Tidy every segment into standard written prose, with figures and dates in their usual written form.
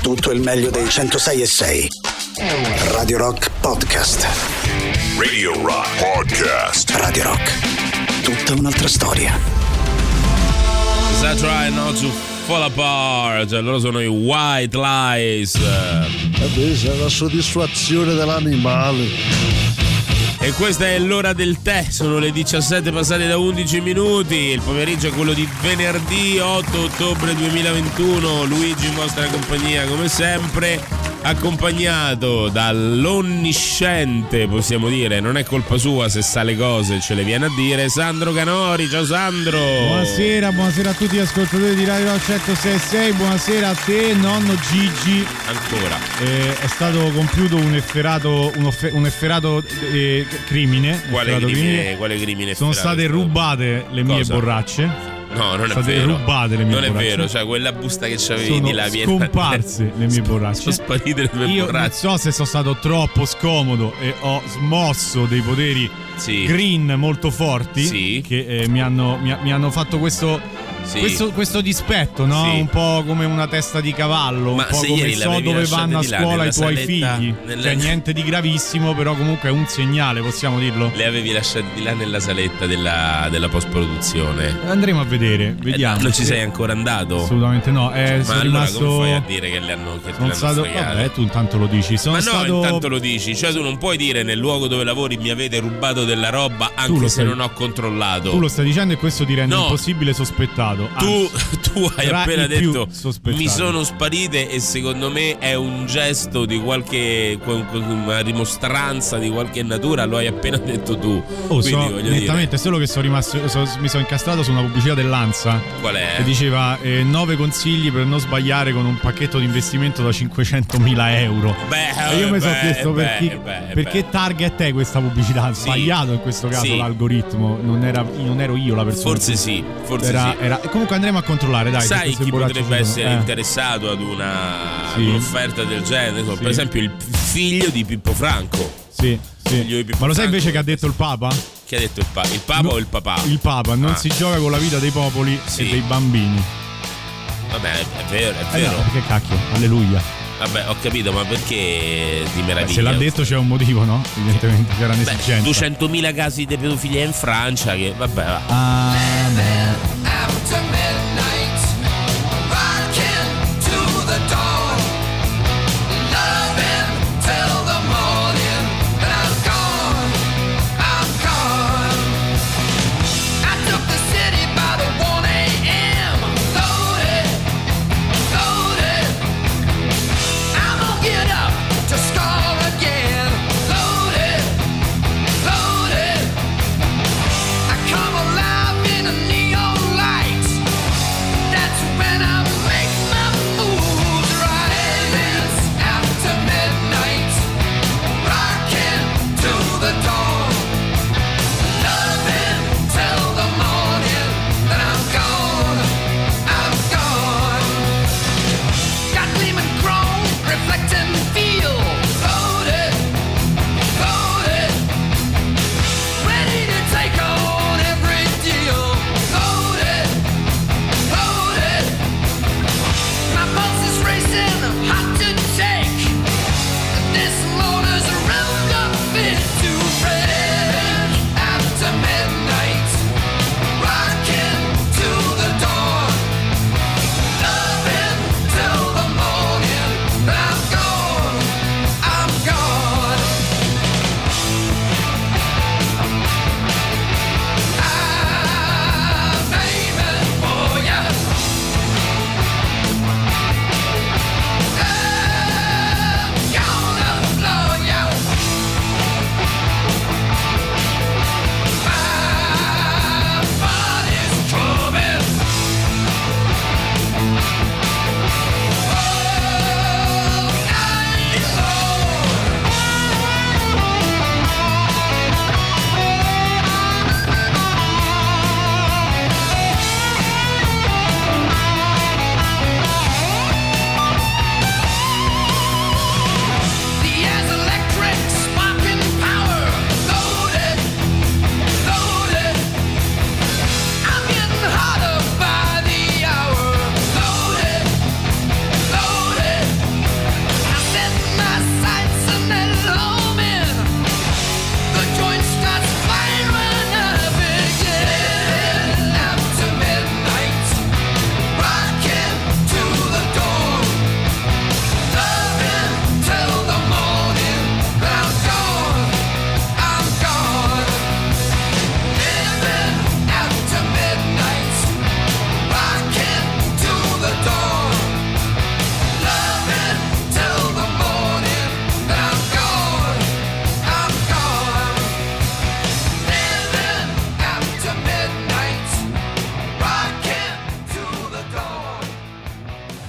tutto il meglio dei 106.6. Radio Rock Podcast. Radio Rock Podcast. Radio Rock. Tutta un'altra storia. Try not to fall apart. Loro sono i White Lies. C'è la soddisfazione dell'animale. E questa è l'ora del tè, sono le 17 passate da 11 minuti, il pomeriggio è quello di venerdì 8 ottobre 2021, Luigi in vostra compagnia come sempre, accompagnato dall'onnisciente, possiamo dire, non è colpa sua se sa le cose, ce le viene a dire, Sandro Canori. Ciao Sandro! Buonasera a tutti gli ascoltatori di Radio 106.6, buonasera a te nonno Gigi. Ancora. È stato compiuto un efferato crimine. Quale crimine? Sono state rubate le mie borracce. No, non è state vero. rubate le mie borracce. Non è vero, cioè quella busta che c'avevi sono la scomparse le mie borracce. Sono sparite le mie borracce. Io non so se sono stato troppo scomodo e ho smosso dei poteri green molto forti che mi hanno fatto questo dispetto, no? Un po' come una testa di cavallo, un po' come so dove vanno a scuola i tuoi figli. Cioè niente di gravissimo, però comunque è un segnale, possiamo dirlo. Le avevi lasciati di là nella saletta della post-produzione. Andremo a vedere, vediamo. Non ci sei ancora andato? Assolutamente no. Ma allora rimasto... come fai a dire che le hanno fregate? Vabbè, tu intanto lo dici. Intanto lo dici. Cioè tu non puoi dire nel luogo dove lavori mi avete rubato della roba anche se non ho controllato. Tu lo stai dicendo e questo ti rende impossibile sospettato. Tu hai appena detto mi sono sparite e secondo me è un gesto di una dimostranza di qualche natura, lo hai appena detto tu. Nettamente, solo che mi sono incastrato su una pubblicità dell'Ansa. Qual è? Che diceva 9 consigli per non sbagliare con un pacchetto di investimento da 500.000 euro. E io mi sono chiesto perché target è questa pubblicità? Sbagliato in questo caso l'algoritmo, non ero io la persona. Forse sì. Comunque andremo a controllare, dai. Sai chi potrebbe essere interessato ad un'offerta del genere? Per esempio il figlio di Pippo Franco. Sì. Ma lo sai invece che ha detto il Papa? Che ha detto il Papa? Il Papa o il Papà? Il Papa, non si gioca con la vita dei popoli e dei bambini. Vabbè, è vero. No, che cacchio, alleluia. Vabbè, ho capito, ma perché di meraviglia? Se l'ha detto c'è un motivo, no? Evidentemente c'era un'esigenza. 200.000 casi di pedofilia in Francia che, vabbè, va.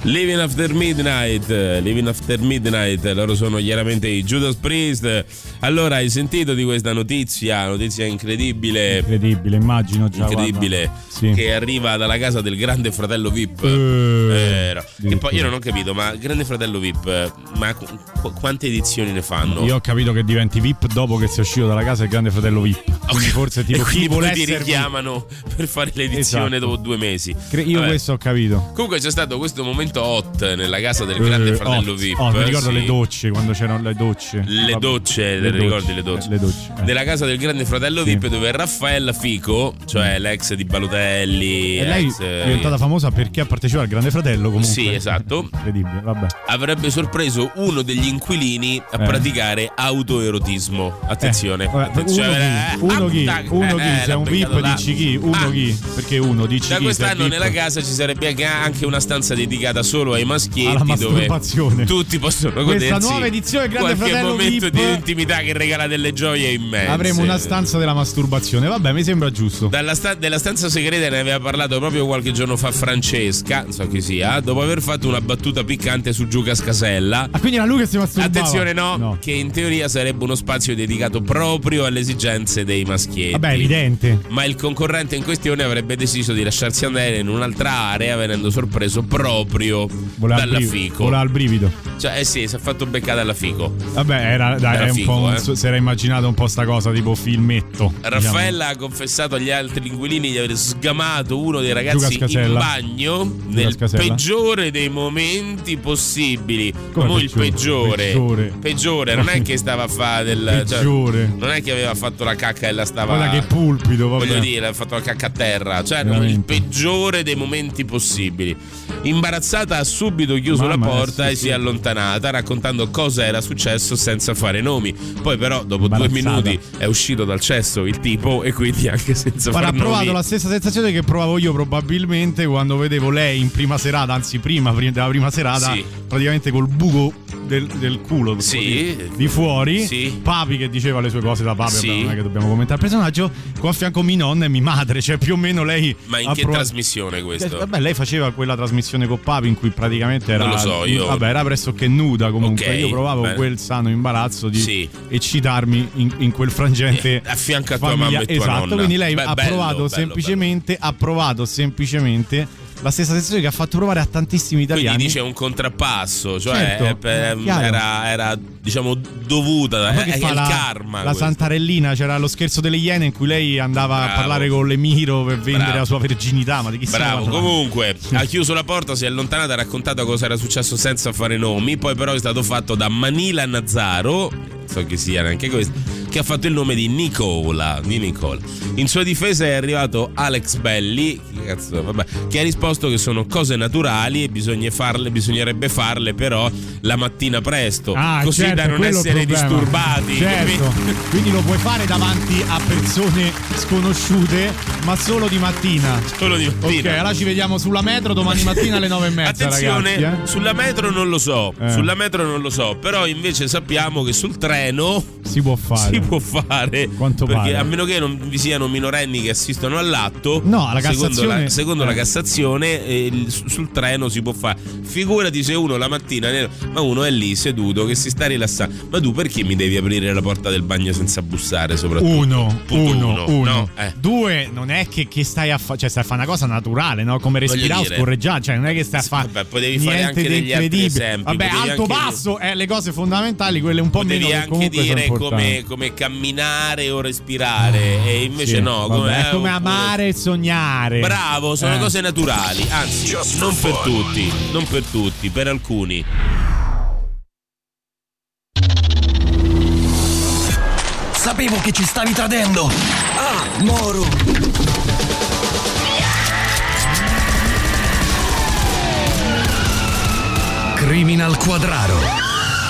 Living After Midnight, loro sono chiaramente i Judas Priest. Allora, hai sentito di questa notizia incredibile, immagino già, incredibile, sì, che arriva dalla casa del Grande Fratello VIP. Che poi io non ho capito, ma Grande Fratello VIP, ma quante edizioni ne fanno? Io ho capito che diventi VIP dopo che sei uscito dalla casa del Grande Fratello VIP. Okay. Forse tipo chi vuole ti richiamano per fare l'edizione, esatto, dopo 2 mesi. Io questo ho capito. Comunque c'è stato questo momento hot nella casa del Grande Fratello VIP. Mi ricordo, sì, le docce, quando c'erano le docce. Ricordi le docce? Nella casa del Grande Fratello VIP, dove Raffaella Fico, cioè l'ex di Balotelli, lei è diventata famosa perché ha partecipato al Grande Fratello, comunque. Sì, esatto. Incredibile, vabbè. Avrebbe sorpreso uno degli inquilini a praticare autoerotismo. Attenzione. Uno chi? Sei un VIP, dici chi? Chi? Perché uno dici da chi? Quest'anno nella casa ci sarebbe anche una stanza dedicata solo ai maschietti, dove tutti possono godersi questa nuova edizione Grande qualche Fratello momento VIP di intimità che regala delle gioie immense. Avremo una stanza della masturbazione. Vabbè, mi sembra giusto. Della stanza segreta ne aveva parlato proprio qualche giorno fa Francesca, non so chi sia, dopo aver fatto una battuta piccante su Giuca Scasella. Quindi era lui che si masturbava? Attenzione, no, che in teoria sarebbe uno spazio dedicato proprio alle esigenze dei maschietti. Vabbè, evidente. Ma il concorrente in questione avrebbe deciso di lasciarsi andare in un'altra area, venendo sorpreso proprio dalla Fico. Voleva il brivido. Cioè, sì, si è fatto beccare alla Fico. Vabbè, era un Fico, po'. Si era immaginato un po' sta cosa tipo filmetto. Raffaella ha confessato agli altri inquilini di aver sgamato uno dei ragazzi in bagno nel peggiore dei momenti possibili. Come il peggiore, non è che stava a fare del peggiore. Non è che aveva fatto la cacca e la stava. Guarda che pulpito, vabbè. Voglio dire, ha fatto la cacca a terra. Cioè, il peggiore dei momenti possibili. Imbarazzata ha subito chiuso la porta e si è allontanata, raccontando cosa era successo senza fare nomi. Poi però dopo 2 minuti è uscito dal cesso il tipo, e quindi anche senza fare nomi. Ha provato la stessa sensazione che provavo io probabilmente quando vedevo lei in prima serata, anzi prima della prima serata, sì, praticamente col buco del culo, sì, di fuori, sì, Papi che diceva le sue cose da Papi, sì, non è che dobbiamo commentare il personaggio, con a fianco mia nonna e mia madre, cioè più o meno lei. Ma in che trasmissione questo? Vabbè, lei faceva quella trasmissione con Papi in cui praticamente era, non lo so io, vabbè, era pressoché nuda comunque, okay, io provavo quel sano imbarazzo di eccitarmi in quel frangente a fianco a tua mamma e tua esatto, nonna. Quindi lei ha provato semplicemente la stessa sensazione che ha fatto provare a tantissimi italiani. Quindi dice un contrappasso, cioè certo, era diciamo dovuta, è il karma. La Santarellina, c'era lo scherzo delle Iene in cui lei andava a parlare con l'Emiro per vendere la sua verginità, ma di chi bravo, comunque ha chiuso la porta, si è allontanata, ha raccontato cosa era successo senza fare nomi. Poi però è stato fatto da Manila Nazzaro, so che sia neanche questo, che ha fatto il nome di Nicola. In sua difesa è arrivato Alex Belli, che ha risposto che sono cose naturali e bisognerebbe farle però la mattina presto, così certo, da non essere disturbati. Certo. Quindi lo puoi fare davanti a persone sconosciute, ma solo di mattina. Ok, allora ci vediamo sulla metro domani mattina alle 9:30. Attenzione, ragazzi, sulla metro non lo so. Sulla metro non lo so, però invece sappiamo che sul treno si può fare. Quanto perché pare. A meno che non vi siano minorenni che assistono all'atto, no, alla Cassazione, secondo la Cassazione sul treno si può fare. Figurati se uno la mattina, ma uno è lì seduto che si sta rilassando. Ma tu perché mi devi aprire la porta del bagno senza bussare? Soprattutto uno. No? 2, non è che stai a fare, cioè stai a fare una cosa naturale, no? Come respirare o scorreggiare, cioè non è che stai a fare. Vabbè, potevi fare anche degli altri esempi. Vabbè, alto basso, le cose fondamentali, quelle un po' meno, che comunque dire come camminare o respirare, e invece no, è come amare e sognare. Bravo, sono cose naturali, anzi non per tutti, per alcuni. Sapevo che ci stavi tradendo. Moro. Criminal Quadraro.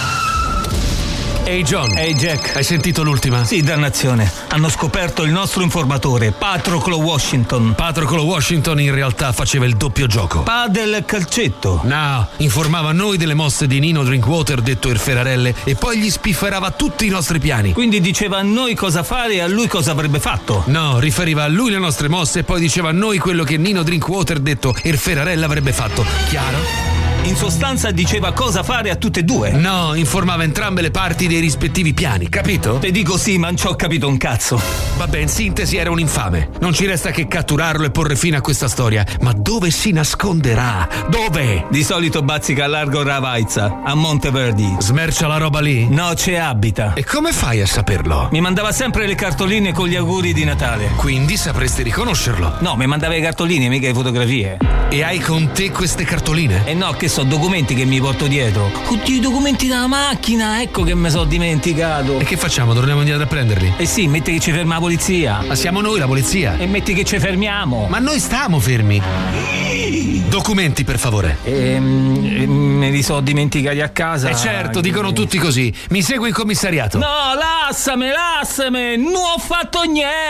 Ehi John. Ehi Jack. Hai sentito l'ultima? Sì, dannazione. Hanno scoperto il nostro informatore, Patroclo Washington. Patroclo Washington in realtà faceva il doppio gioco. Del calcetto. No, informava noi delle mosse di Nino Drinkwater, detto il Ferrarelle, e poi gli spifferava tutti i nostri piani. Quindi diceva a noi cosa fare e a lui cosa avrebbe fatto? No, riferiva a lui le nostre mosse e poi diceva a noi quello che Nino Drinkwater, detto il Ferrarelle, avrebbe fatto. Chiaro? In sostanza diceva cosa fare a tutte e due. No, informava entrambe le parti dei rispettivi piani, capito? Te dico sì, ma non ci ho capito un cazzo. Vabbè, in sintesi era un infame. Non ci resta che catturarlo e porre fine a questa storia. Ma dove si nasconderà? Dove? Di solito bazzica a largo Ravaizza, a Monteverdi. Smercia la roba lì? No, ci abita. E come fai a saperlo? Mi mandava sempre le cartoline con gli auguri di Natale. Quindi sapresti riconoscerlo? No, mi mandava le cartoline, mica le fotografie. E hai con te queste cartoline? Eh no, che so, documenti che mi porto dietro. Oddio, i documenti della macchina, ecco che mi sono dimenticato. E che facciamo? Torniamo indietro a prenderli? Eh sì, metti che ci ferma la polizia. Ma siamo noi la polizia? E metti che ci fermiamo. Ma noi stiamo fermi. Documenti, per favore. Me li so dimenticati a casa. Certo, dicono tutti così. Mi segui in commissariato. No, lassame. Non ho fatto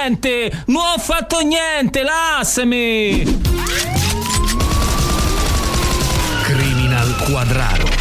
niente, lassami. Criminal Quadraro.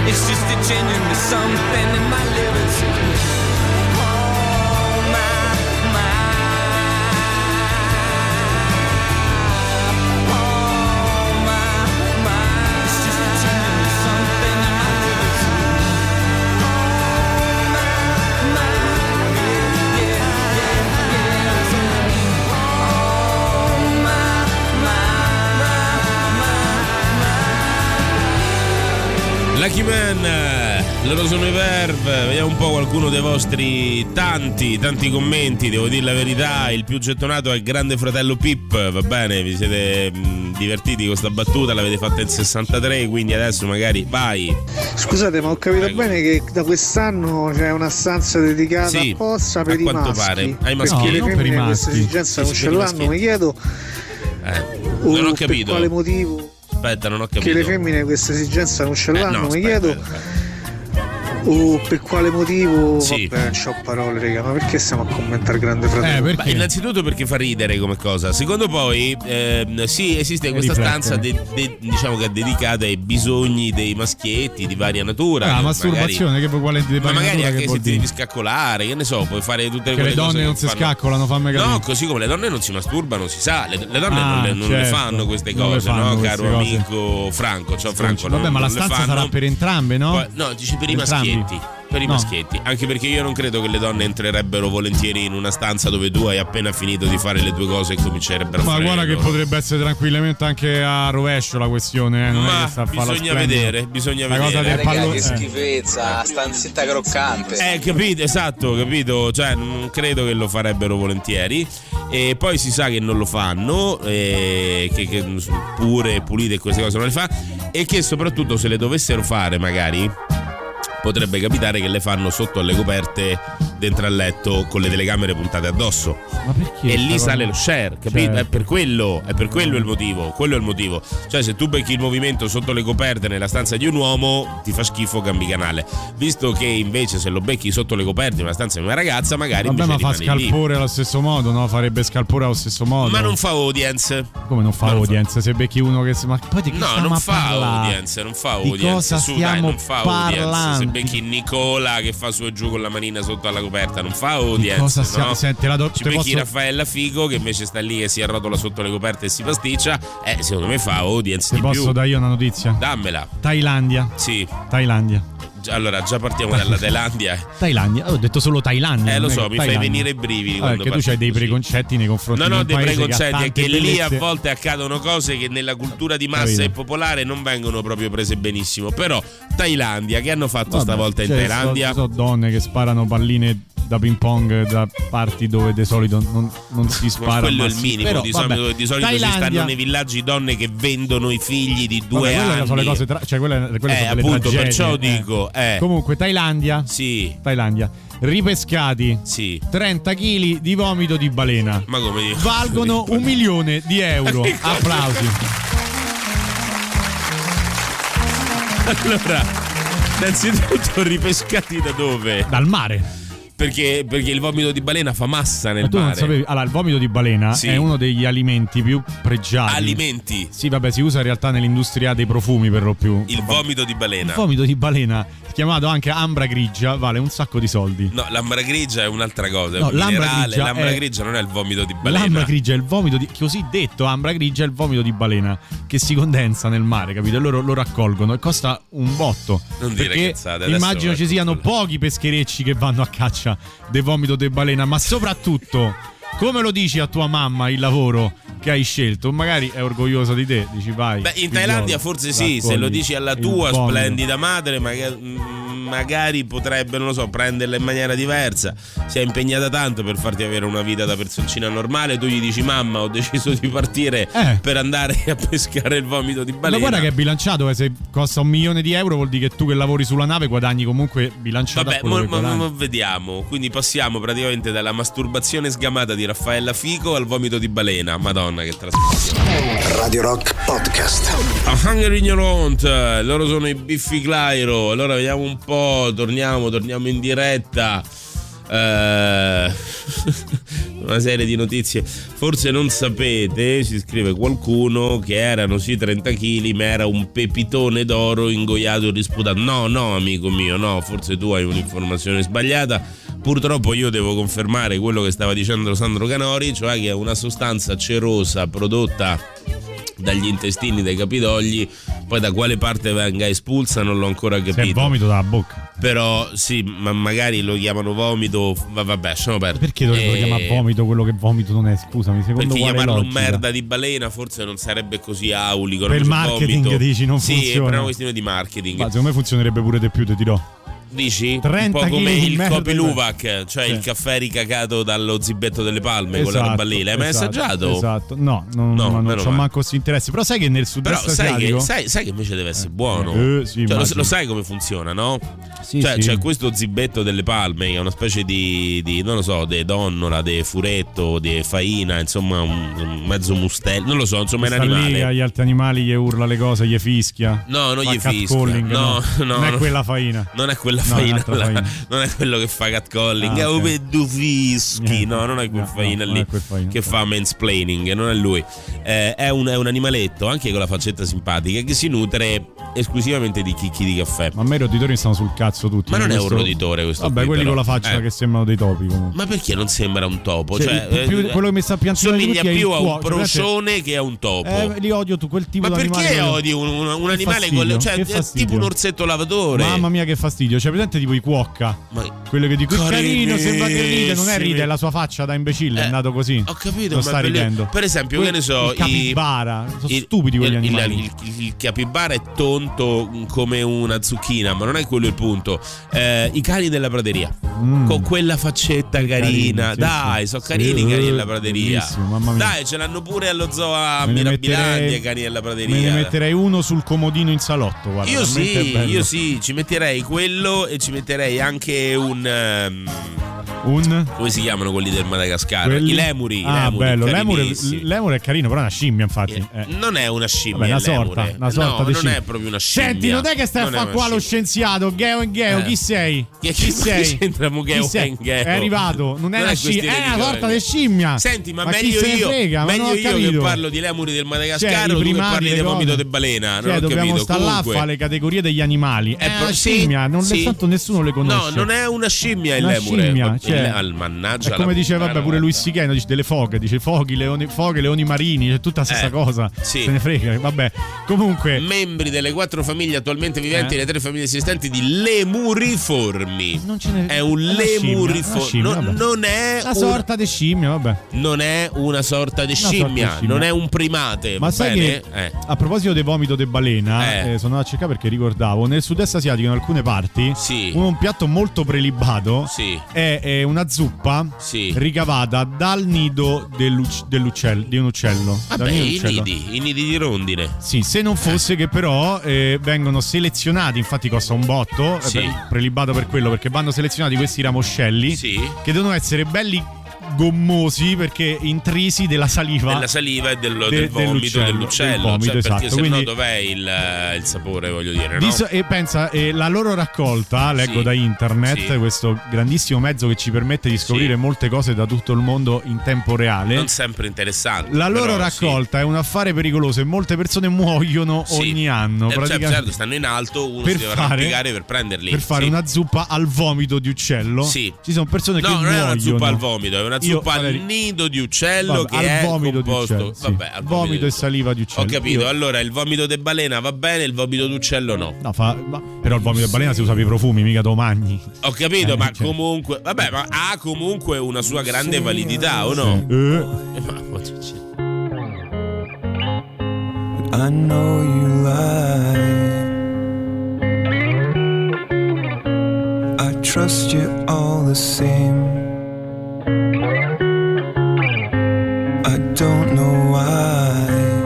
It's just a genuine something in my liberty. Lucky Man, loro sono i Verve. Vediamo un po' qualcuno dei vostri tanti commenti. Devo dire la verità, il più gettonato è il Grande Fratello Pip. Va bene, vi siete divertiti con questa battuta, l'avete fatta in 63, quindi adesso magari vai. Scusate, ma ho capito bene che da quest'anno c'è una stanza dedicata apposta per i maschi. Pare ai maschi. Perché le femmine questa esigenza non ce l'hanno, mi chiedo. Non ho capito. Per quale motivo? Aspetta, non ho capito. Che le femmine questa esigenza non ce l'hanno, mi chiedo. O per quale motivo? Sì. Vabbè, non c'ho parole, raga, ma perché stiamo a commentare Grande Fratello? Beh, innanzitutto perché fa ridere come cosa. Secondo poi sì, esiste questa stanza diciamo che è dedicata ai bisogni dei maschietti di varia natura. La masturbazione, che quale di ma magari anche se ti dire? devi scaccolare, che ne so, puoi fare tutte quelle le donne cose non si scaccolano, fammi capire. No, così come le donne non si masturbano, si sa, le donne non le fanno queste cose, no, caro amico Franco. Ciao Franco. Vabbè, ma la stanza sarà per entrambe, no? Poi, no, dici per i maschietti. Per i maschietti, anche perché io non credo che le donne entrerebbero volentieri in una stanza dove tu hai appena finito di fare le tue cose e comincerebbero a fare. Ma guarda che potrebbe essere tranquillamente anche a rovescio la questione, non ma è che sta a farla bisogna vedere. La cosa del pallone, che schifezza, stanzetta croccante. Capito, esatto, capito, cioè non credo che lo farebbero volentieri. E poi si sa che non lo fanno, che pure pulite e queste cose non le fa, e che soprattutto se le dovessero fare magari potrebbe capitare che le fanno sotto alle coperte dentro al letto con le telecamere puntate addosso. Ma perché? E lì sale lo share, capito? Certo. È per quello il motivo. Quello è il motivo. Cioè, se tu becchi il movimento sotto le coperte nella stanza di un uomo, ti fa schifo, cambi canale. Visto che invece se lo becchi sotto le coperte nella stanza di una ragazza, magari vabbè, invece ma fa scalpore lì. allo stesso modo, no? Farebbe scalpore allo stesso modo. Ma non fa audience. Come non fa audience? Se becchi uno che ma poi di che no, non fa audience, non fa audience. Di cosa stiamo non fa audience. Se becchi Nicola che fa su e giù con la manina sotto alla coperta, non fa audience. Cosa stiamo, no? Senti, ci becchi Raffaella Fico che invece sta lì e si arrotola sotto le coperte e si pasticcia. Secondo me fa audience. Ti posso dare io una notizia? Dammela. Thailandia. Sì. Thailandia. Allora, già partiamo dalla Thailandia. Ho detto solo Thailandia. Lo so, mi fai venire i brividi. Perché tu hai dei preconcetti nei confronti di un dei preconcetti, è che lì a bellezze. volte accadono cose che nella cultura di massa e popolare non vengono proprio prese benissimo. Però Thailandia, che hanno fatto stavolta in Thailandia? Sono donne che sparano palline da ping pong da parti dove di solito non si spara. Quello è il minimo. Però, di solito ci stanno nei villaggi donne che vendono i figli di 2 anni. Quelle sono le cose quelle sono appunto, le perciò dico. Comunque Thailandia. Sì. Thailandia. Ripescati. Sì. 30 kg di vomito di balena. Ma come valgono €1 milione. Applausi. Allora, innanzitutto ripescati da dove? Dal mare. Perché il vomito di balena fa massa nel tu mare. Non sapevi? Allora, il vomito di balena è uno degli alimenti più pregiati. Alimenti? Sì, vabbè, si usa in realtà nell'industria dei profumi per lo più. Il vomito di balena. Il vomito di balena, chiamato anche ambra grigia, vale un sacco di soldi. No, l'ambra grigia è un'altra cosa. È no, un minerale. L'ambra grigia non è il vomito di balena. L'ambra grigia è il vomito di. Così detto, ambra grigia è il vomito di balena che si condensa nel mare, capito? E loro lo raccolgono e costa un botto. Non dire cazzate. Immagino ci siano pochi pescherecci che vanno a caccia del vomito di balena, ma soprattutto come lo dici a tua mamma il lavoro che hai scelto? Magari è orgogliosa di te, dici vai. Beh, in Thailandia forse sì, se lo dici alla tua splendida madre, magari potrebbe, non lo so, prenderla in maniera diversa. Si è impegnata tanto per farti avere una vita da personcina normale. Tu gli dici: mamma, ho deciso di partire per andare a pescare il vomito di balena. Ma guarda che è bilanciato, se costa €1 milione vuol dire che tu che lavori sulla nave guadagni comunque bilanciato. Vabbè, vediamo. Quindi passiamo praticamente dalla masturbazione sgamata di Raffaella Fico al vomito di balena. Madonna, che trasmissione. Radio Rock Podcast. A Hunger in Your Haunt, loro sono i Biffi Clyro. Allora vediamo un po', torniamo in diretta. Una serie di notizie. Forse non sapete, ci scrive qualcuno, che erano sì 30 kg, ma era un pepitone d'oro ingoiato e risputato. No, amico mio, no, forse tu hai un'informazione sbagliata. Purtroppo io devo confermare quello che stava dicendo Sandro Canori, cioè che è una sostanza cerosa prodotta dagli intestini dei capitogli. Poi da quale parte venga espulsa non l'ho ancora capito. Se è vomito dalla bocca. Però sì, ma magari lo chiamano vomito. Vabbè, lasciamo perdere. Perché dovrebbero chiamare vomito quello che vomito non è? Scusami, secondo perché chiamarlo logica? Merda di balena forse non sarebbe così aulico. Per il marketing vomito. Dici non funziona. Sì, è per una questione di marketing. Ma secondo me funzionerebbe pure di più, ti dirò. Dici? Un po' come il Kopi Luwak, cioè il caffè ricacato dallo zibetto delle palme, quella roba lì. L'hai mai assaggiato? Esatto. No, non c'ho manco questo interesse. Però sai che nel sud-est asiatico sai che invece deve essere buono. Sì, cioè, lo sai come funziona, no? Sì, cioè sì. c'è questo zibetto delle palme che è una specie di non lo so, di donnola, di furetto, di faina, insomma un mezzo mustello, non lo so, insomma è un animale. Lì agli altri animali gli urla le cose, gli fischia. No, non gli fischia. No, non è quella faina. Non è quella faina, non è quello che fa catcalling, è un pedofischi, no, non è quel faina lì che fa mansplaining, non è lui. È un animaletto, anche con la faccetta simpatica, che si nutre esclusivamente di chicchi di caffè. Ma a me i roditori mi stanno sul cazzo tutti. Ma non è un roditore questo. Vabbè, quelli però, con la faccia che sembrano dei topi comunque. Ma perché non sembra un topo? Quello che mi sta piantando somiglia più a un procione che a un topo. Li odio tu quel tipo di animale. Ma perché odi un animale con le, cioè è tipo un orsetto lavatore? Mamma mia che fastidio. C'è presente tipo i cuocca? Quello che dico carino, sembra che ride, non è ride, è la sua faccia da imbecille, è andato così. Ho capito, non sta ridendo. Per esempio, che ne so, il capibara, sono stupidi quegli animali. Il capibara è tonto come una zucchina, ma non è quello il punto. I cani della prateria, con quella faccetta carina, dai, sono carini i cani della prateria. Dai, ce l'hanno pure allo zoo a Mirabilandia i cani della prateria. Me ne metterei uno sul comodino in salotto, guarda. Io sì, ci metterei quello e ci metterei anche un come si chiamano quelli del Madagascar? I lemuri. Bello, lemure è carino, però è una scimmia, infatti. Non è una scimmia. Vabbè, una sorta no, non è proprio una scimmia. Senti, non è che stai a fare qua lo scienziato Geo. Chi sei? Chi sei? È arrivato, non è una scimmia, è una sorta di scimmia. Senti, ma meglio io che parlo di lemuri del Madagascar o tu che parli di vomito di balena? Non ho dobbiamo capito. stare là a fare le categorie degli animali. È una scimmia, tanto nessuno le conosce. No, non è una scimmia il lemure. Mannaggia, è come diceva pure Luis Sicheno, dice delle foche, dice foche, leoni marini, c'è tutta la stessa cosa. Sì. Se ne frega, vabbè. Comunque, membri delle 4 famiglie attualmente viventi e le 3 famiglie esistenti di lemuriformi. Non ce n'è. È un lemuriforme. Non è una sorta di scimmia, vabbè. Non è una sorta di scimmia, non è un primate. Ma sai che a proposito del vomito di balena, sono andato a cercare perché ricordavo nel sud-est asiatico in alcune parti un piatto molto prelibato è una zuppa ricavata dal nido dell'uccello, di un uccello. Vabbè, i nidi di rondine. Sì, se non fosse che però vengono selezionati, infatti costa un botto, prelibato per quello, perché vanno selezionati questi ramoscelli che devono essere belli gommosi perché intrisi della saliva e del vomito dell'uccello, perché se no dov'è il sapore, voglio dire, no? E pensa, la loro raccolta, leggo da internet, questo grandissimo mezzo che ci permette di scoprire molte cose da tutto il mondo in tempo reale, non sempre interessante. La loro raccolta è un affare pericoloso e molte persone muoiono ogni anno, praticamente. Certo, stanno in alto, uno si deve arrampicare per prenderli, per fare una zuppa al vomito di uccello. Ci sono persone che muoiono. Non è una zuppa al vomito, è una zuppa al nido di uccello, che è composto al vomito e saliva di uccello. Ho capito. Allora il vomito di balena va bene, il vomito di uccello no. Però il vomito di balena si usa per i profumi, mica lo mangi. Ho capito, ma comunque ma ha comunque una sua grande validità, o no? I know you lie. I trust you all the same. I don't know why.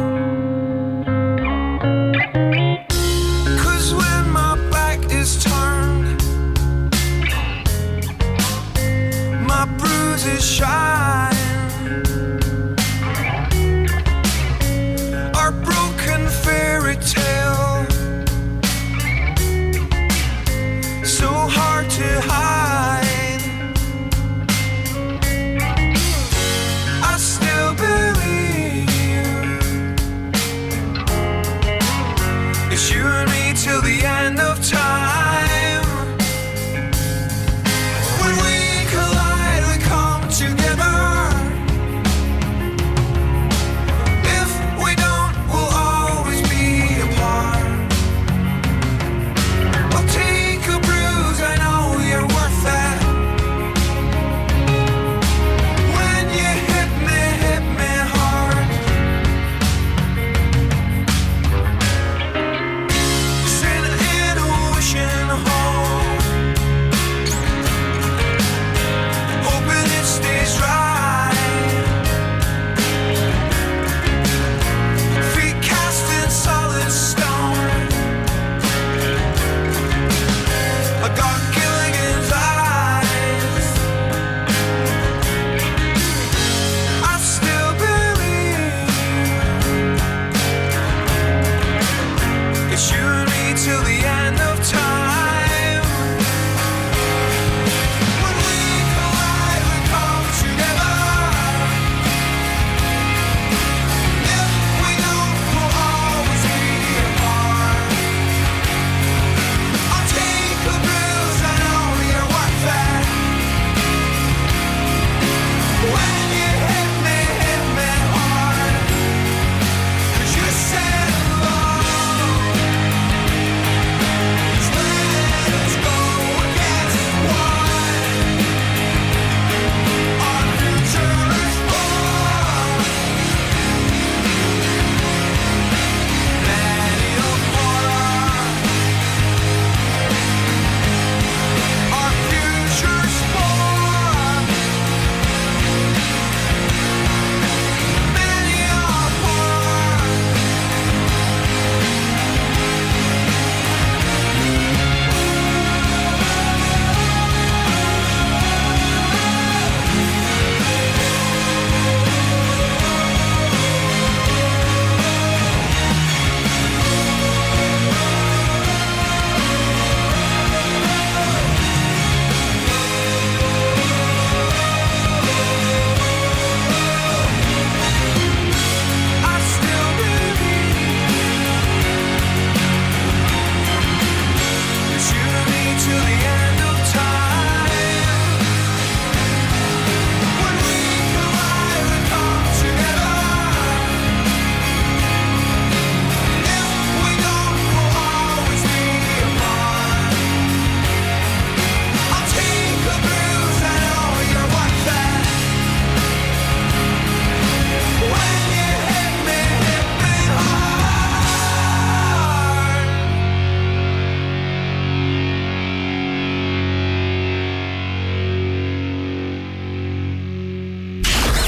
'Cause when my back is turned, my bruises shine. Our broken fairy tale, so hard to hide.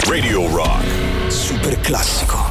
Radio Rock. Super classico.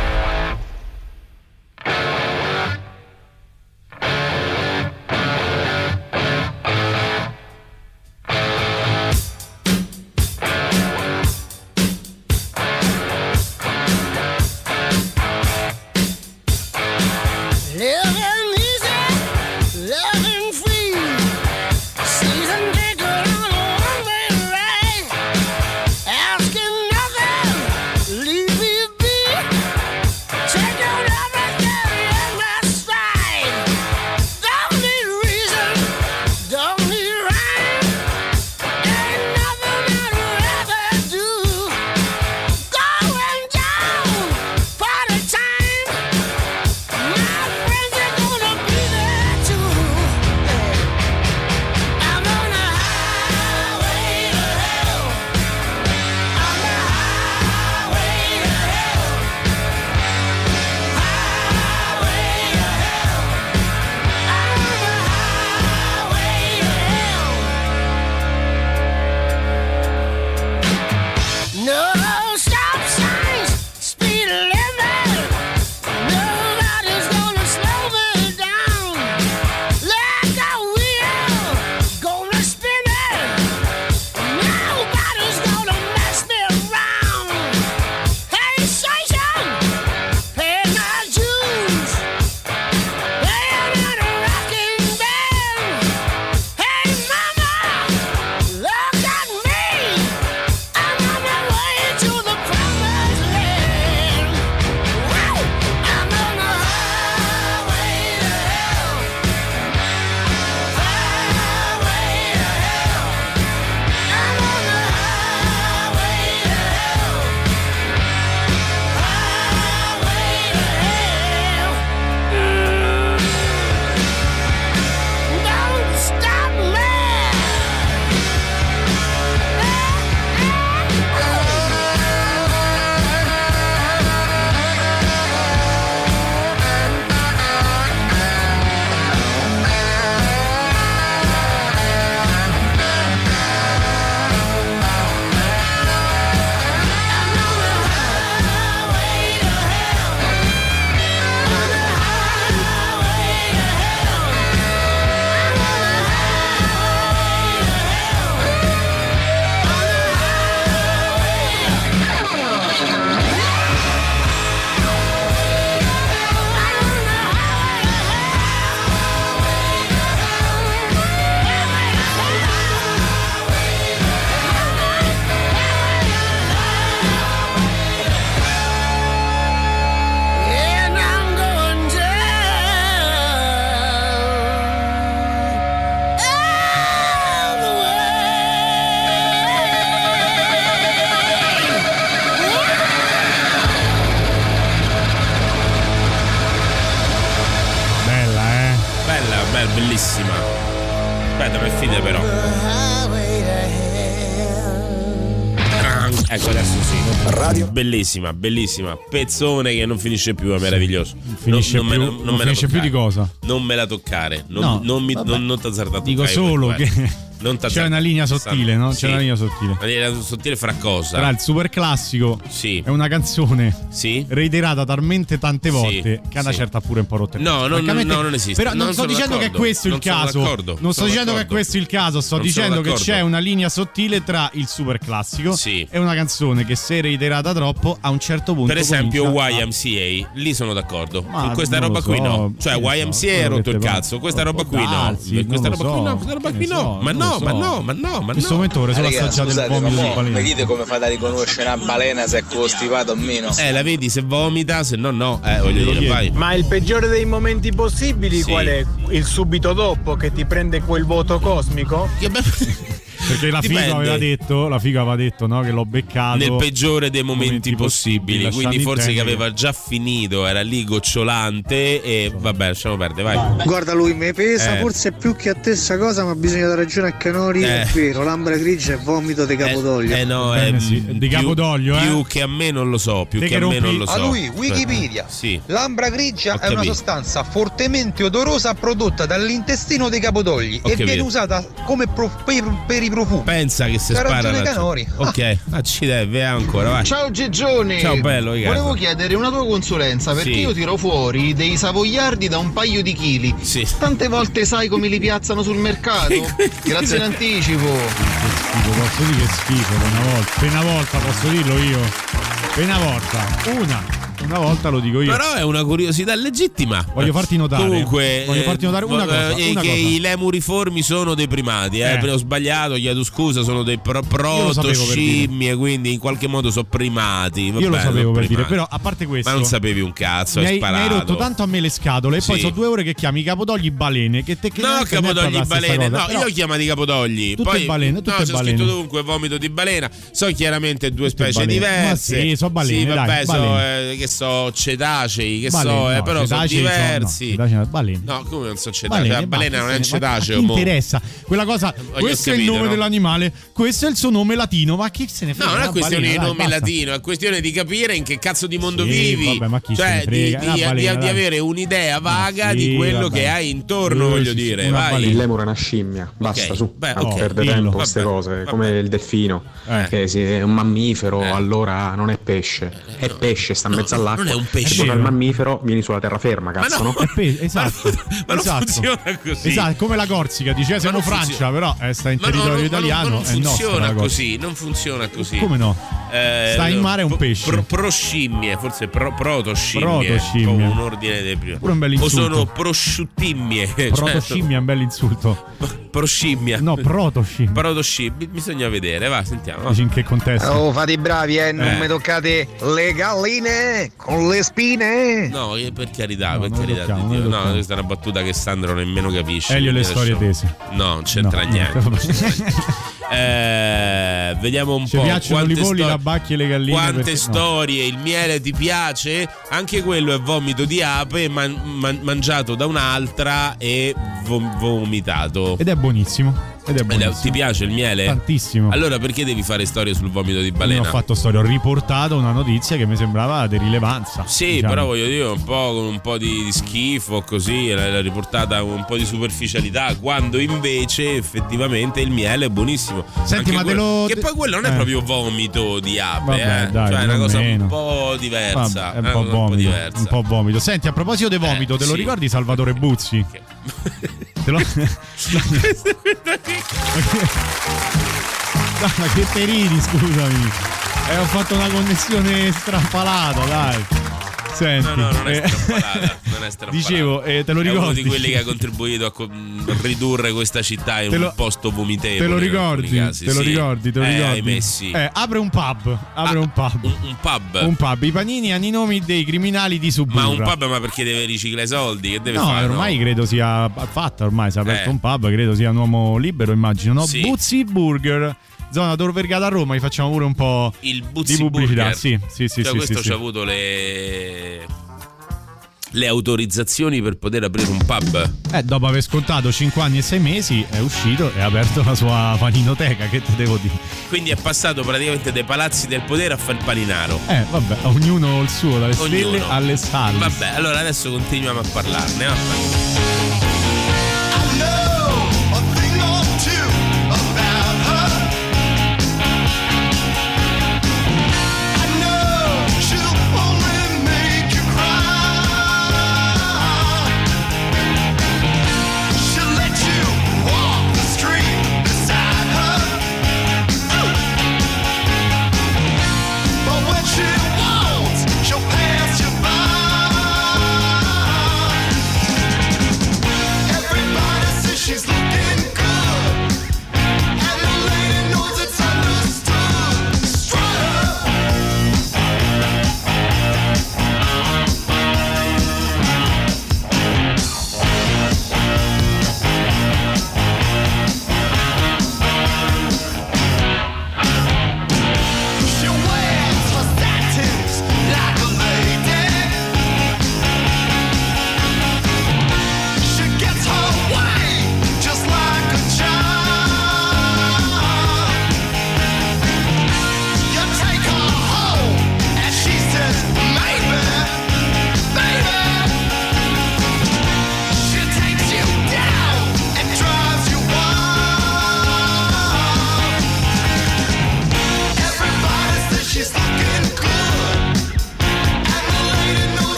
bellissima. Aspetta, per fine però. Ecco adesso sì. Radio. Bellissima, bellissima. Pezzone che non finisce più, è meraviglioso. Non finisce più di cosa? Non me la toccare. Non t'azzardare. Dico solo che c'è una linea sottile, no? C'è una linea sottile. Una linea sottile fra cosa? Tra il super classico è una canzone reiterata talmente tante volte che una certa pure un po' rotta. No, non esiste. Però non sto dicendo che è questo il caso. Non sto dicendo che è questo il caso. Sto dicendo che c'è una linea sottile tra il super classico e una canzone che se reiterata troppo a un certo punto. Per esempio YMCA, lì sono d'accordo. Con questa roba qui no. Cioè YMCA ha rotto il cazzo. Questa roba qui no. Questa roba qui no. Ma no. In questo momento vorrei solo assaggiare il vomito di balena. Ma dite come fate a riconoscere una balena se è costipato o meno? La vedi se vomita, se no voglio dire, vai. Ma il peggiore dei momenti possibili qual è? Il subito dopo che ti prende quel vuoto cosmico? Perché la figa aveva detto no, che l'ho beccato nel peggiore dei momenti possibili, quindi forse che aveva già finito, era lì gocciolante e vabbè, lasciamo perdere, vai. Guarda, lui mi pesa forse più che a te sta cosa, ma bisogna dare ragione a Canori, è vero, l'ambra grigia è vomito di Capodoglio. Di Capodoglio, più che a me non lo so, A lui Wikipedia. L'ambra grigia è una sostanza fortemente odorosa prodotta dall'intestino dei capodogli e viene usata come per veri profumi. Pensa che si spara la Canori. Ok, accidenti, ancora, vai. Ciao Gigione. Ciao bello, volevo chiedere una tua consulenza perché io tiro fuori dei savoiardi da un paio di chili. Sì. Tante volte sai come li piazzano sul mercato. Grazie in anticipo. Posso dire che schifo una volta posso dirlo io. Una volta lo dico io. Però è una curiosità legittima. Voglio farti notare. Comunque, una cosa. Che i lemuriformi sono dei primati. Ho sbagliato, chiedo scusa, sono dei proto-scimmie, quindi in qualche modo sono primati. Io lo sapevo per dire, però a parte questo. Ma non sapevi un cazzo, hai sparato. Mi hai rotto tanto a me le scatole e poi sono 2 ore che chiami capodogli balene. No, capodogli balene. No, io ho chiamato i capodogli. Tutte balene. C'è scritto dovunque vomito di balena. So chiaramente 2 specie diverse. Ma sì, sono balene. Sì, vabbè, balene. che so cetacei, che balene, però sono diversi. Balene. No, come non so cetacei? La balena non è un cetaceo. Ma interessa quella cosa. Questo è il nome dell'animale, questo è il suo nome latino. Ma chi se ne frega? No, non è questione di nome latino, è questione di capire in che cazzo di mondo vivi. Vabbè, ma chi cioè, se ne frega? di avere un'idea vaga di quello che hai intorno, voglio dire. Vai. Il lemure è una scimmia, basta, su. Non perde tempo queste cose, come il delfino, che se è un mammifero, allora non è pesce. È pesce, sta in mezzo all'acqua. Non è un pesce. Se il mammifero, vieni sulla terraferma, cazzo, no? Esatto. Ma non funziona così. Esatto, come la Corsica, dice siamo Francia, però sta in territorio italiano. Non funziona così, non funziona così. Come no? Sta in mare è un pesce. Proscimmie, forse protoscimmie. Un ordine dei primi. Pure un bel insulto. O sono prosciuttimmie. Protoscimmia è un bel insulto. Proscimmia. No, protoscimmia. Protoscimmia, bisogna vedere, va, sentiamo. Dici in che contesto? Oh, fate i bravi, non mi toccate le galline con le spine. No, per carità, per carità di Dio. No, questa è una battuta che Sandro nemmeno capisce. Elio le storie tese. No, non c'entra niente. Vediamo un po'. Piacciono i polli, la bacchia e le galline. Quante storie, il miele ti piace? Anche quello è vomito di ape mangiato da un'altra e vomitato. Ed è buonissimo. Ti piace il miele? Tantissimo. Allora perché devi fare storie sul vomito di balena? Non ho fatto storia, ho riportato una notizia che mi sembrava di rilevanza. Sì, diciamo. Però voglio dire un po' con un po' di schifo, così l'hai riportata con un po' di superficialità, quando invece effettivamente il miele è buonissimo. Senti, ma che poi quello non è proprio vomito di ape, vabbè, dai, cioè è una cosa meno. un po' diversa. Vabbè, è un po' vomito. Senti, a proposito di vomito, te lo ricordi Salvatore Buzzi? Te lo... Ma che te ridi, scusami. Ho fatto una connessione strampalata, dai. Senti, no, non è strampalata. Dicevo, te lo ricordi? È uno di quelli che ha contribuito a ridurre questa città in un posto vomitevole. Te lo ricordi? Te lo ricordi? Ahimè, sì. Apre un pub. Un pub. Un pub. I panini hanno i nomi dei criminali di Suburra. Ma un pub, perché deve riciclare i soldi? Che deve fare? Ormai credo sia fatta. Ormai si è aperto un pub. Credo sia un uomo libero, immagino. No? Sì. Buzzi Burger. Zona Tor Vergata a Roma, gli facciamo pure un po' di pubblicità. Burger. Sì. Questo ci ha avuto le autorizzazioni per poter aprire un pub. Dopo aver scontato 5 anni e 6 mesi è uscito e ha aperto la sua paninoteca, che te devo dire. Quindi è passato praticamente dai palazzi del potere a fare il paninaro. Vabbè, ognuno il suo, dalle stelle alle sale. Vabbè, allora adesso continuiamo a parlarne.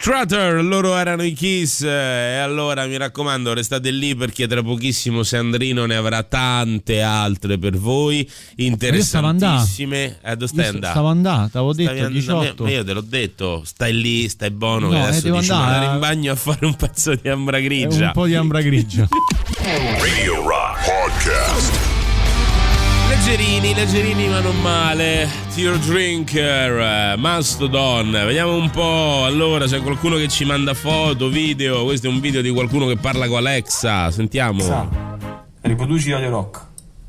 Strutter, loro erano i Kiss, e allora mi raccomando restate lì perché tra pochissimo Sandrino ne avrà tante altre per voi interessantissime. Dove stai andando? Stavo andando, t'avevo detto 18. Io te l'ho detto, stai lì, stai buono, no, che adesso devo dici andare in bagno a fare un pezzo di ambra grigia. Un po' di ambra grigia. Radio Rock Podcast. Leggerini ma non male. Tear Drinker, Mastodon. Vediamo un po'. Allora, c'è qualcuno che ci manda foto, video. Questo è un video di qualcuno che parla con Alexa. Sentiamo. Riproduci Radio Rock.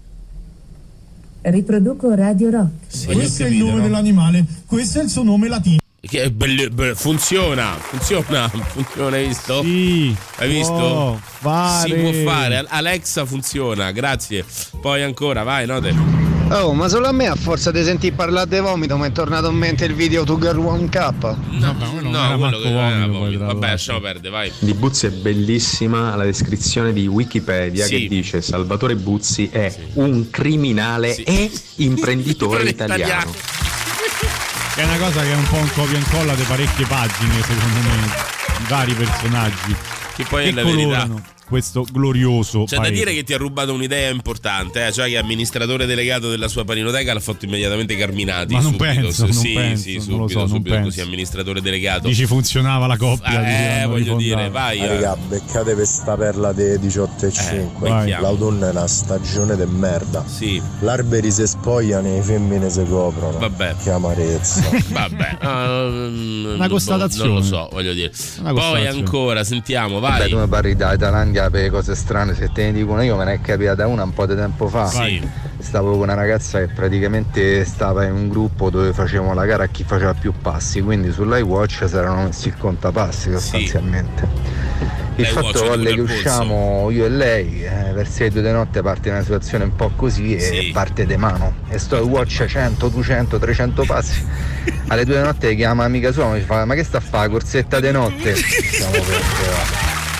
Riproduco Radio Rock. Sì, questo è il nome dell'animale, questo è il suo nome latino. Che funziona, hai visto? Sì. Hai visto? Fare. Si può fare. Alexa funziona, grazie. Poi ancora, vai, note. Oh, ma solo a me a forza di sentir parlare di vomito mi è tornato in mente il video To Girl One Cup. No, quello che era vomito. Vabbè, lasciamo perdere, vai. Di Buzzi è bellissima la descrizione di Wikipedia che dice Salvatore Buzzi è un criminale e imprenditore italiano. È una cosa che è un po' un copia e incolla di parecchie pagine, secondo me, di vari personaggi che poi è la verità. Questo glorioso c'è paese. Da dire che ti ha rubato un'idea importante, cioè che amministratore delegato della sua paninoteca l'ha fatto immediatamente Carminati. Ma non subito. penso, subito così amministratore delegato. Dici funzionava la coppia? Voglio dire, vai. Raga, beccate questa perla dei 18,5. L'autunno è una stagione de merda. Sì. L'alberi si spogliano e le femmine si coprono. Vabbè. Che amarezza. Vabbè. Una constatazione. Non lo so, voglio dire. Poi ancora, sentiamo, vai. Vabbè, tu mi parli da Thailandia per cose strane, se te ne dicono io me ne è capitata una un po' di tempo fa. Sì. Stavo con una ragazza che praticamente stava in un gruppo dove facevamo la gara a chi faceva più passi, quindi sull'iWatch si erano messi il contapassi sostanzialmente. Il fatto volle che usciamo io e lei, verso le 2 di notte parte una situazione un po' così e parte di mano. E sto iWatch 100, 200, 300 passi. Alle 2 di notte chiama amica sua e mi fa: ma che sta a fare? Corsetta di notte? Siamo per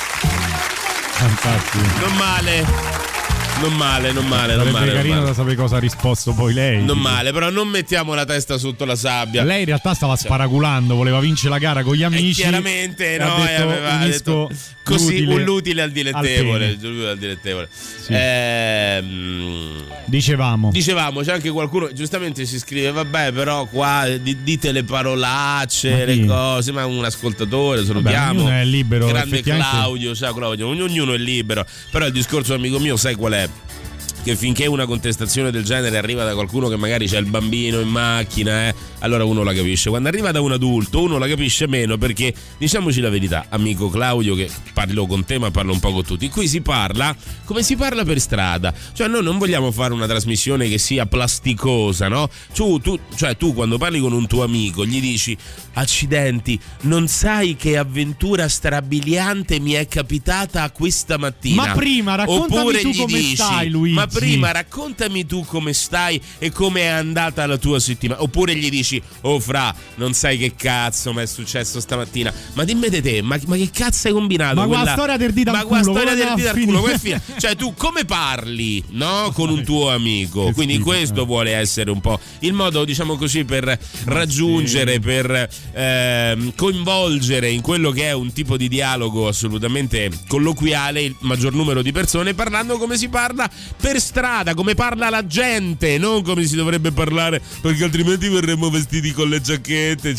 Non male. Sarebbe carino da sapere cosa ha risposto poi lei. Non male, però non mettiamo la testa sotto la sabbia. Lei in realtà stava sparaculando, voleva vincere la gara con gli amici. Chiaramente aveva detto così l'utile al dilettevole. Sì. Dicevamo, c'è anche qualcuno giustamente si scrive: vabbè, però qua dite le parolacce, le cose, ma un ascoltatore salutiamo. Ognuno è libero. Grande Claudio, ciao Claudio, ognuno è libero. Però il discorso, amico mio, sai qual è? Che finché una contestazione del genere arriva da qualcuno che magari c'ha il bambino in macchina, allora uno la capisce. Quando arriva da un adulto uno la capisce meno, perché diciamoci la verità, amico Claudio, che parlo con te ma parlo un po' con tutti, qui si parla come si parla per strada, cioè noi non vogliamo fare una trasmissione che sia plasticosa, no? Tu quando parli con un tuo amico gli dici: accidenti, non sai che avventura strabiliante mi è capitata questa mattina. Ma prima raccontami tu come stai, Luigi. Ma prima raccontami tu come stai e come è andata la tua settimana. Oppure gli dici: oh fra, non sai che cazzo mi è successo stamattina. Ma dimmi te, ma che cazzo hai combinato? Ma qua storia del dito al culo. Cioè tu come parli, no? Con un tuo amico. Quindi questo vuole essere un po' il modo, diciamo così, per raggiungere, per coinvolgere in quello che è un tipo di dialogo assolutamente colloquiale il maggior numero di persone, parlando come si parla per strada, come parla la gente, non come si dovrebbe parlare, perché altrimenti verremmo vestiti con le giacchette.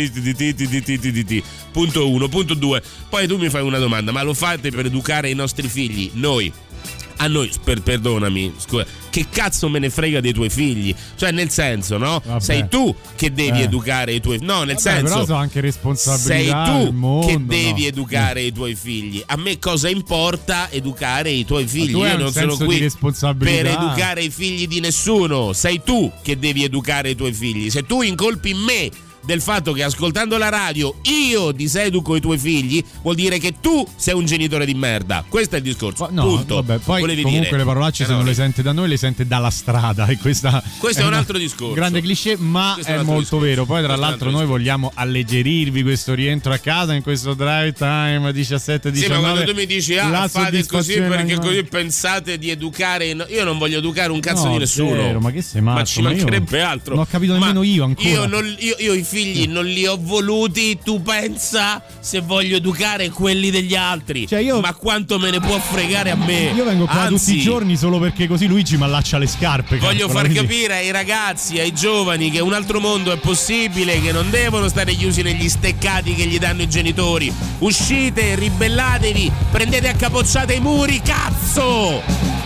Punto 1. Punto 2. Poi tu mi fai una domanda: ma lo fate per educare i nostri figli? A noi, perdonami, scusa, che cazzo me ne frega dei tuoi figli? Cioè, nel senso, no? Vabbè. Sei tu che devi educare i tuoi figli. No, nel senso, però sono anche responsabilità. Sei tu mondo, che devi educare i tuoi figli. A me cosa importa educare i tuoi figli? Io non sono qui per educare i figli di nessuno. Sei tu che devi educare i tuoi figli. Se tu incolpi me del fatto che ascoltando la radio io diseduco i tuoi figli, vuol dire che tu sei un genitore di merda. Questo è il discorso. No, punto. Vabbè, poi volevi comunque dire, le parolacce se non le sente da noi le sente dalla strada, e questo è un altro discorso. Grande cliché, ma è molto vero. Poi tra l'altro noi vogliamo alleggerirvi questo rientro a casa in questo drive time 17-19. Sì, ma quando tu mi dici fate così perché così pensate di educare, io non voglio educare un cazzo di nessuno. Vero, ma che sei matto? Ma ci mancherebbe altro. Non ho capito nemmeno io ancora. Io i figli non li ho voluti, tu pensa se voglio educare quelli degli altri. Cioè ma quanto me ne può fregare a me? Io vengo qua tutti i giorni solo perché così Luigi mi allaccia le scarpe. Voglio far capire ai ragazzi, ai giovani, che un altro mondo è possibile, che non devono stare chiusi negli steccati che gli danno i genitori. Uscite, ribellatevi, prendete a capocciate i muri, cazzo!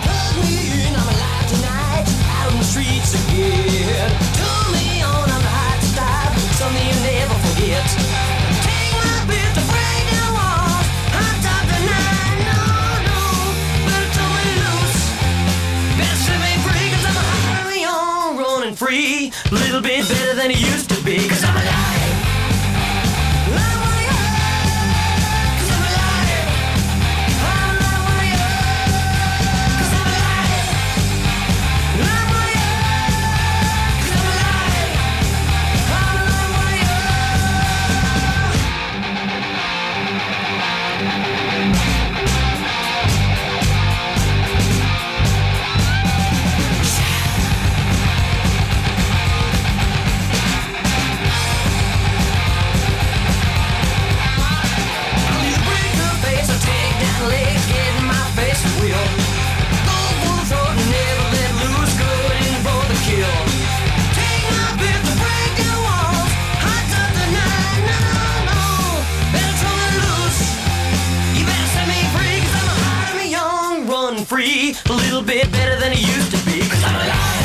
Free, a little bit better than it used to be, 'cause I'm alive. Free, a little bit better than it used to be, 'cause I'm alive.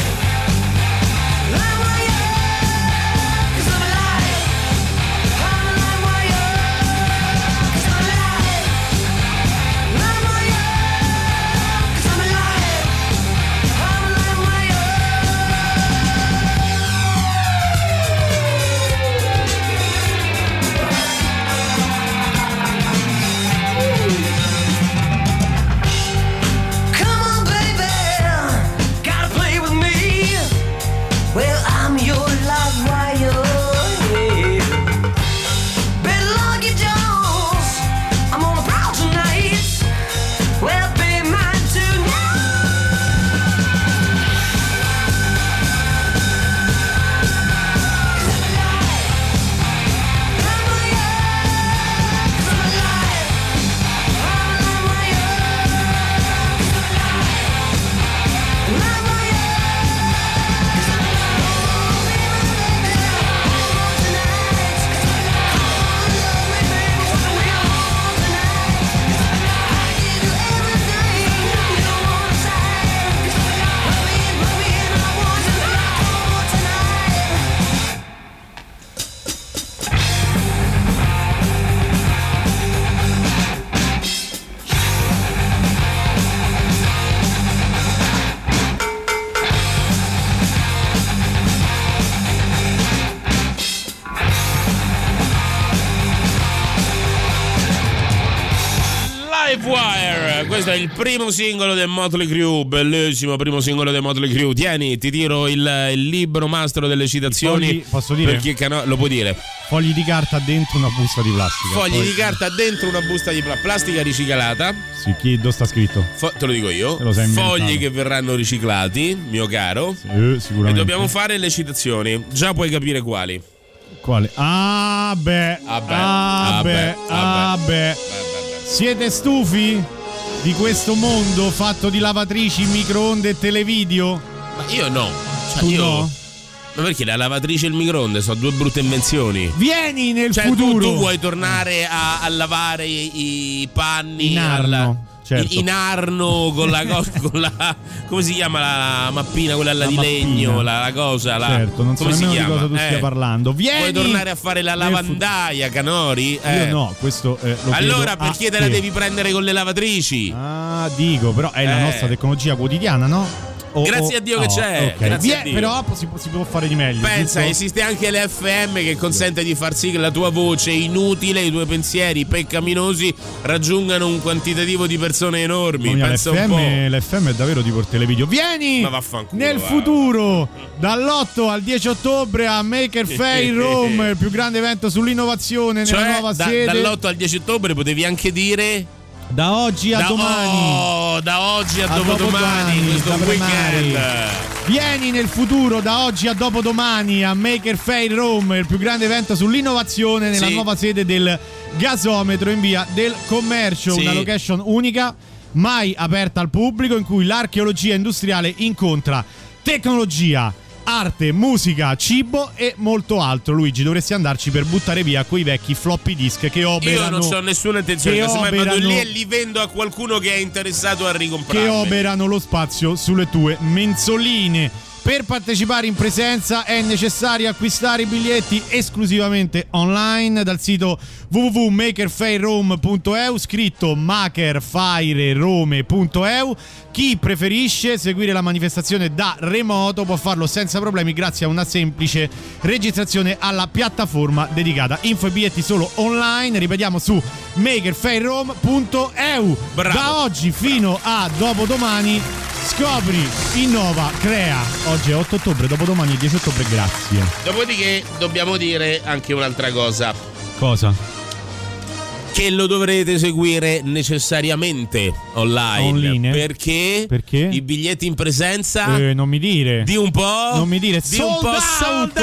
Questo è il primo singolo del Motley Crue, bellissimo primo singolo del Motley Crue. Tieni, ti tiro il libro mastro delle citazioni. Posso dire? Perché lo puoi dire. Fogli di carta dentro una busta di plastica. Fogli di carta dentro una busta di plastica riciclata. Sì, dove sta scritto? Te lo dico io. Fogli che verranno riciclati, mio caro. Sì, sicuramente. E dobbiamo fare le citazioni. Già puoi capire quali. Quale? Beh. Siete stufi di questo mondo fatto di lavatrici, microonde e televideo? Ma io no. Tu no? Ma perché la lavatrice e il microonde sono due brutte invenzioni? Vieni nel futuro. Tu vuoi tornare a lavare i panni in arno. Certo. In arno con la cosa, come si chiama la mappina, quella là di legno, la cosa, certo, non so nemmeno di cosa tu stia parlando. Vieni! Vuoi tornare a fare la lavandaia, Canori? Io no, questo lo allora perché te la devi prendere con le lavatrici? Dico, però è la nostra tecnologia quotidiana, no? Grazie a Dio che c'è. Okay. Grazie a Dio. Però si può fare di meglio. Pensa, giusto? esiste anche l'FM che consente di far sì che la tua voce inutile, i tuoi pensieri peccaminosi raggiungano un quantitativo di persone enormi. Pensa un po'. L'FM è davvero tipo il televideo. Vieni nel futuro dall'8 al 10 ottobre a Maker Faire Rome, il più grande evento sull'innovazione nella nuova sede. Dall'8 al 10 ottobre potevi anche dire Da oggi a domani. Da oggi a dopodomani, questo weekend. Vieni nel futuro da oggi a dopodomani a Maker Faire Rome, il più grande evento sull'innovazione nella nuova sede del gasometro in via del Commercio, una location unica, mai aperta al pubblico, in cui l'archeologia industriale incontra tecnologia, arte, musica, cibo e molto altro. Luigi, dovresti andarci per buttare via quei vecchi floppy disk che operano. Io non ho nessuna intenzione, casomai vado lì e li vendo a qualcuno che è interessato a ricomprarli. Che operano lo spazio sulle tue mensoline. Per partecipare in presenza è necessario acquistare i biglietti esclusivamente online dal sito www.makerfairerome.eu, scritto makerfairerome.eu. Chi preferisce seguire la manifestazione da remoto può farlo senza problemi grazie a una semplice registrazione alla piattaforma dedicata. Info e biglietti solo online, ripetiamo, su makerfairerome.eu. Da oggi fino a dopodomani scopri, innova, crea. Oggi è 8 ottobre, dopodomani è 10 ottobre, grazie. Dopodiché dobbiamo dire anche un'altra cosa. Cosa? Che lo dovrete seguire necessariamente online. Perché i biglietti in presenza non mi dire. Di un po'. Non mi dire. Di un po' sold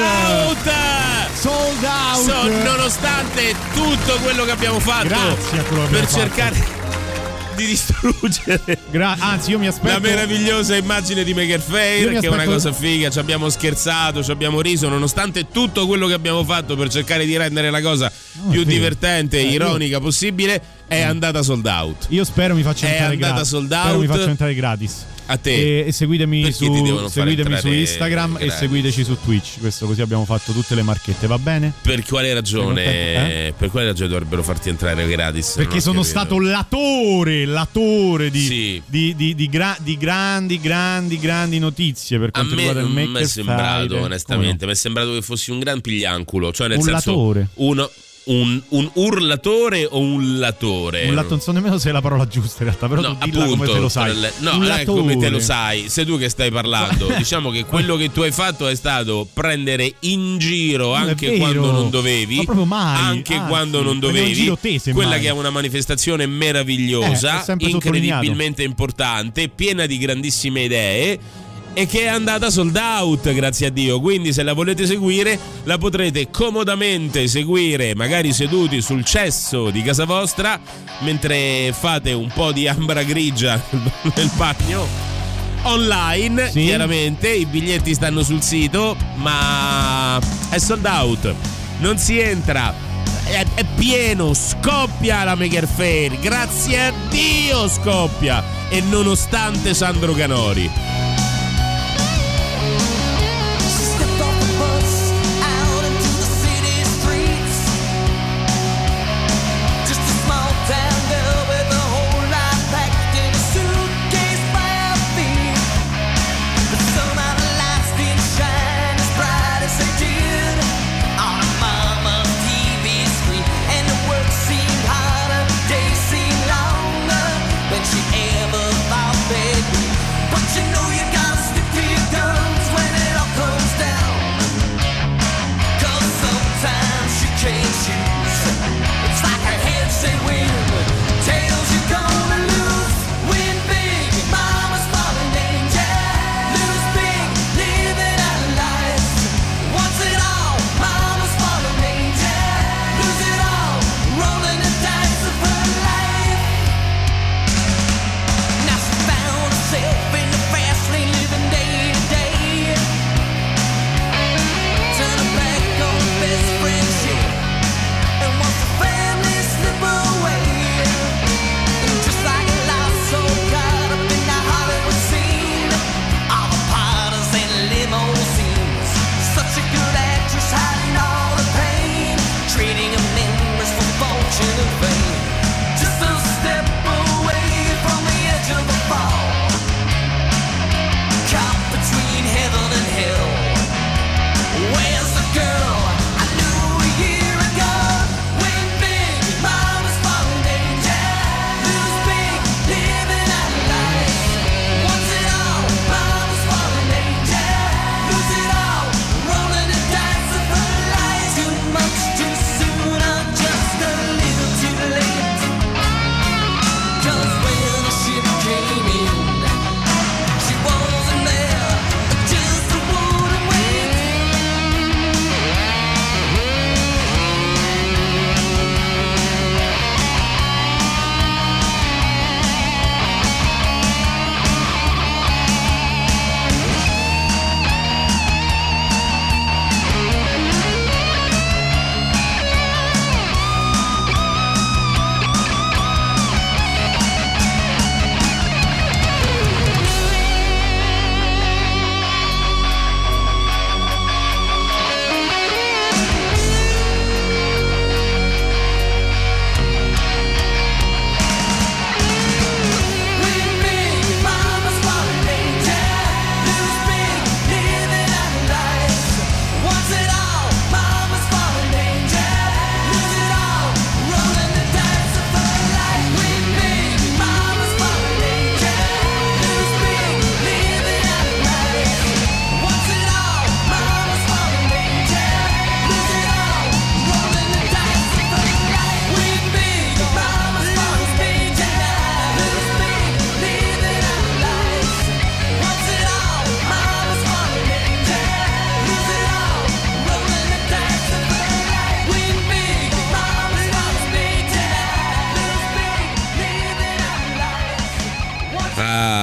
out. Nonostante tutto quello che abbiamo fatto. Grazie a quello che per cercare di distruggere anzi io mi aspetto la meravigliosa immagine di Maker Faire, che è una cosa figa. Ci abbiamo scherzato, ci abbiamo riso, nonostante tutto quello che abbiamo fatto per cercare di rendere la cosa più divertente e ironica possibile. È andata sold out. Io spero mi faccia entrare gratis. È andata sold out. Spero mi faccia entrare gratis. A te. E seguitemi su Instagram gratis. e seguiteci su Twitch. Questo, così abbiamo fatto tutte le marchette, va bene? Per quale ragione? Per quale ragione dovrebbero farti entrare gratis? Perché sono stato l'attore di grandi notizie per quanto riguarda il Maker Faire. Mi è sembrato, onestamente, mi è sembrato che fossi un gran piglianculo, cioè nel senso latore. Un urlatore o un latore? Non so nemmeno se è la parola giusta in realtà, però tu dilla come te lo sai. Non è come te lo sai, sei tu che stai parlando. Diciamo che quello che tu hai fatto è stato prendere in giro anche quando non dovevi. Ma proprio mai. Anche quando non dovevi. Quella che è una manifestazione meravigliosa, incredibilmente importante, piena di grandissime idee, e che è andata sold out, grazie a Dio. Quindi se la volete seguire la potrete comodamente seguire, magari seduti sul cesso di casa vostra mentre fate un po' di ambra grigia nel bagno, online. Chiaramente i biglietti stanno sul sito, ma è sold out, non si entra, è pieno, scoppia la Maker Faire, grazie a Dio scoppia, e nonostante Sandro Canori. But you know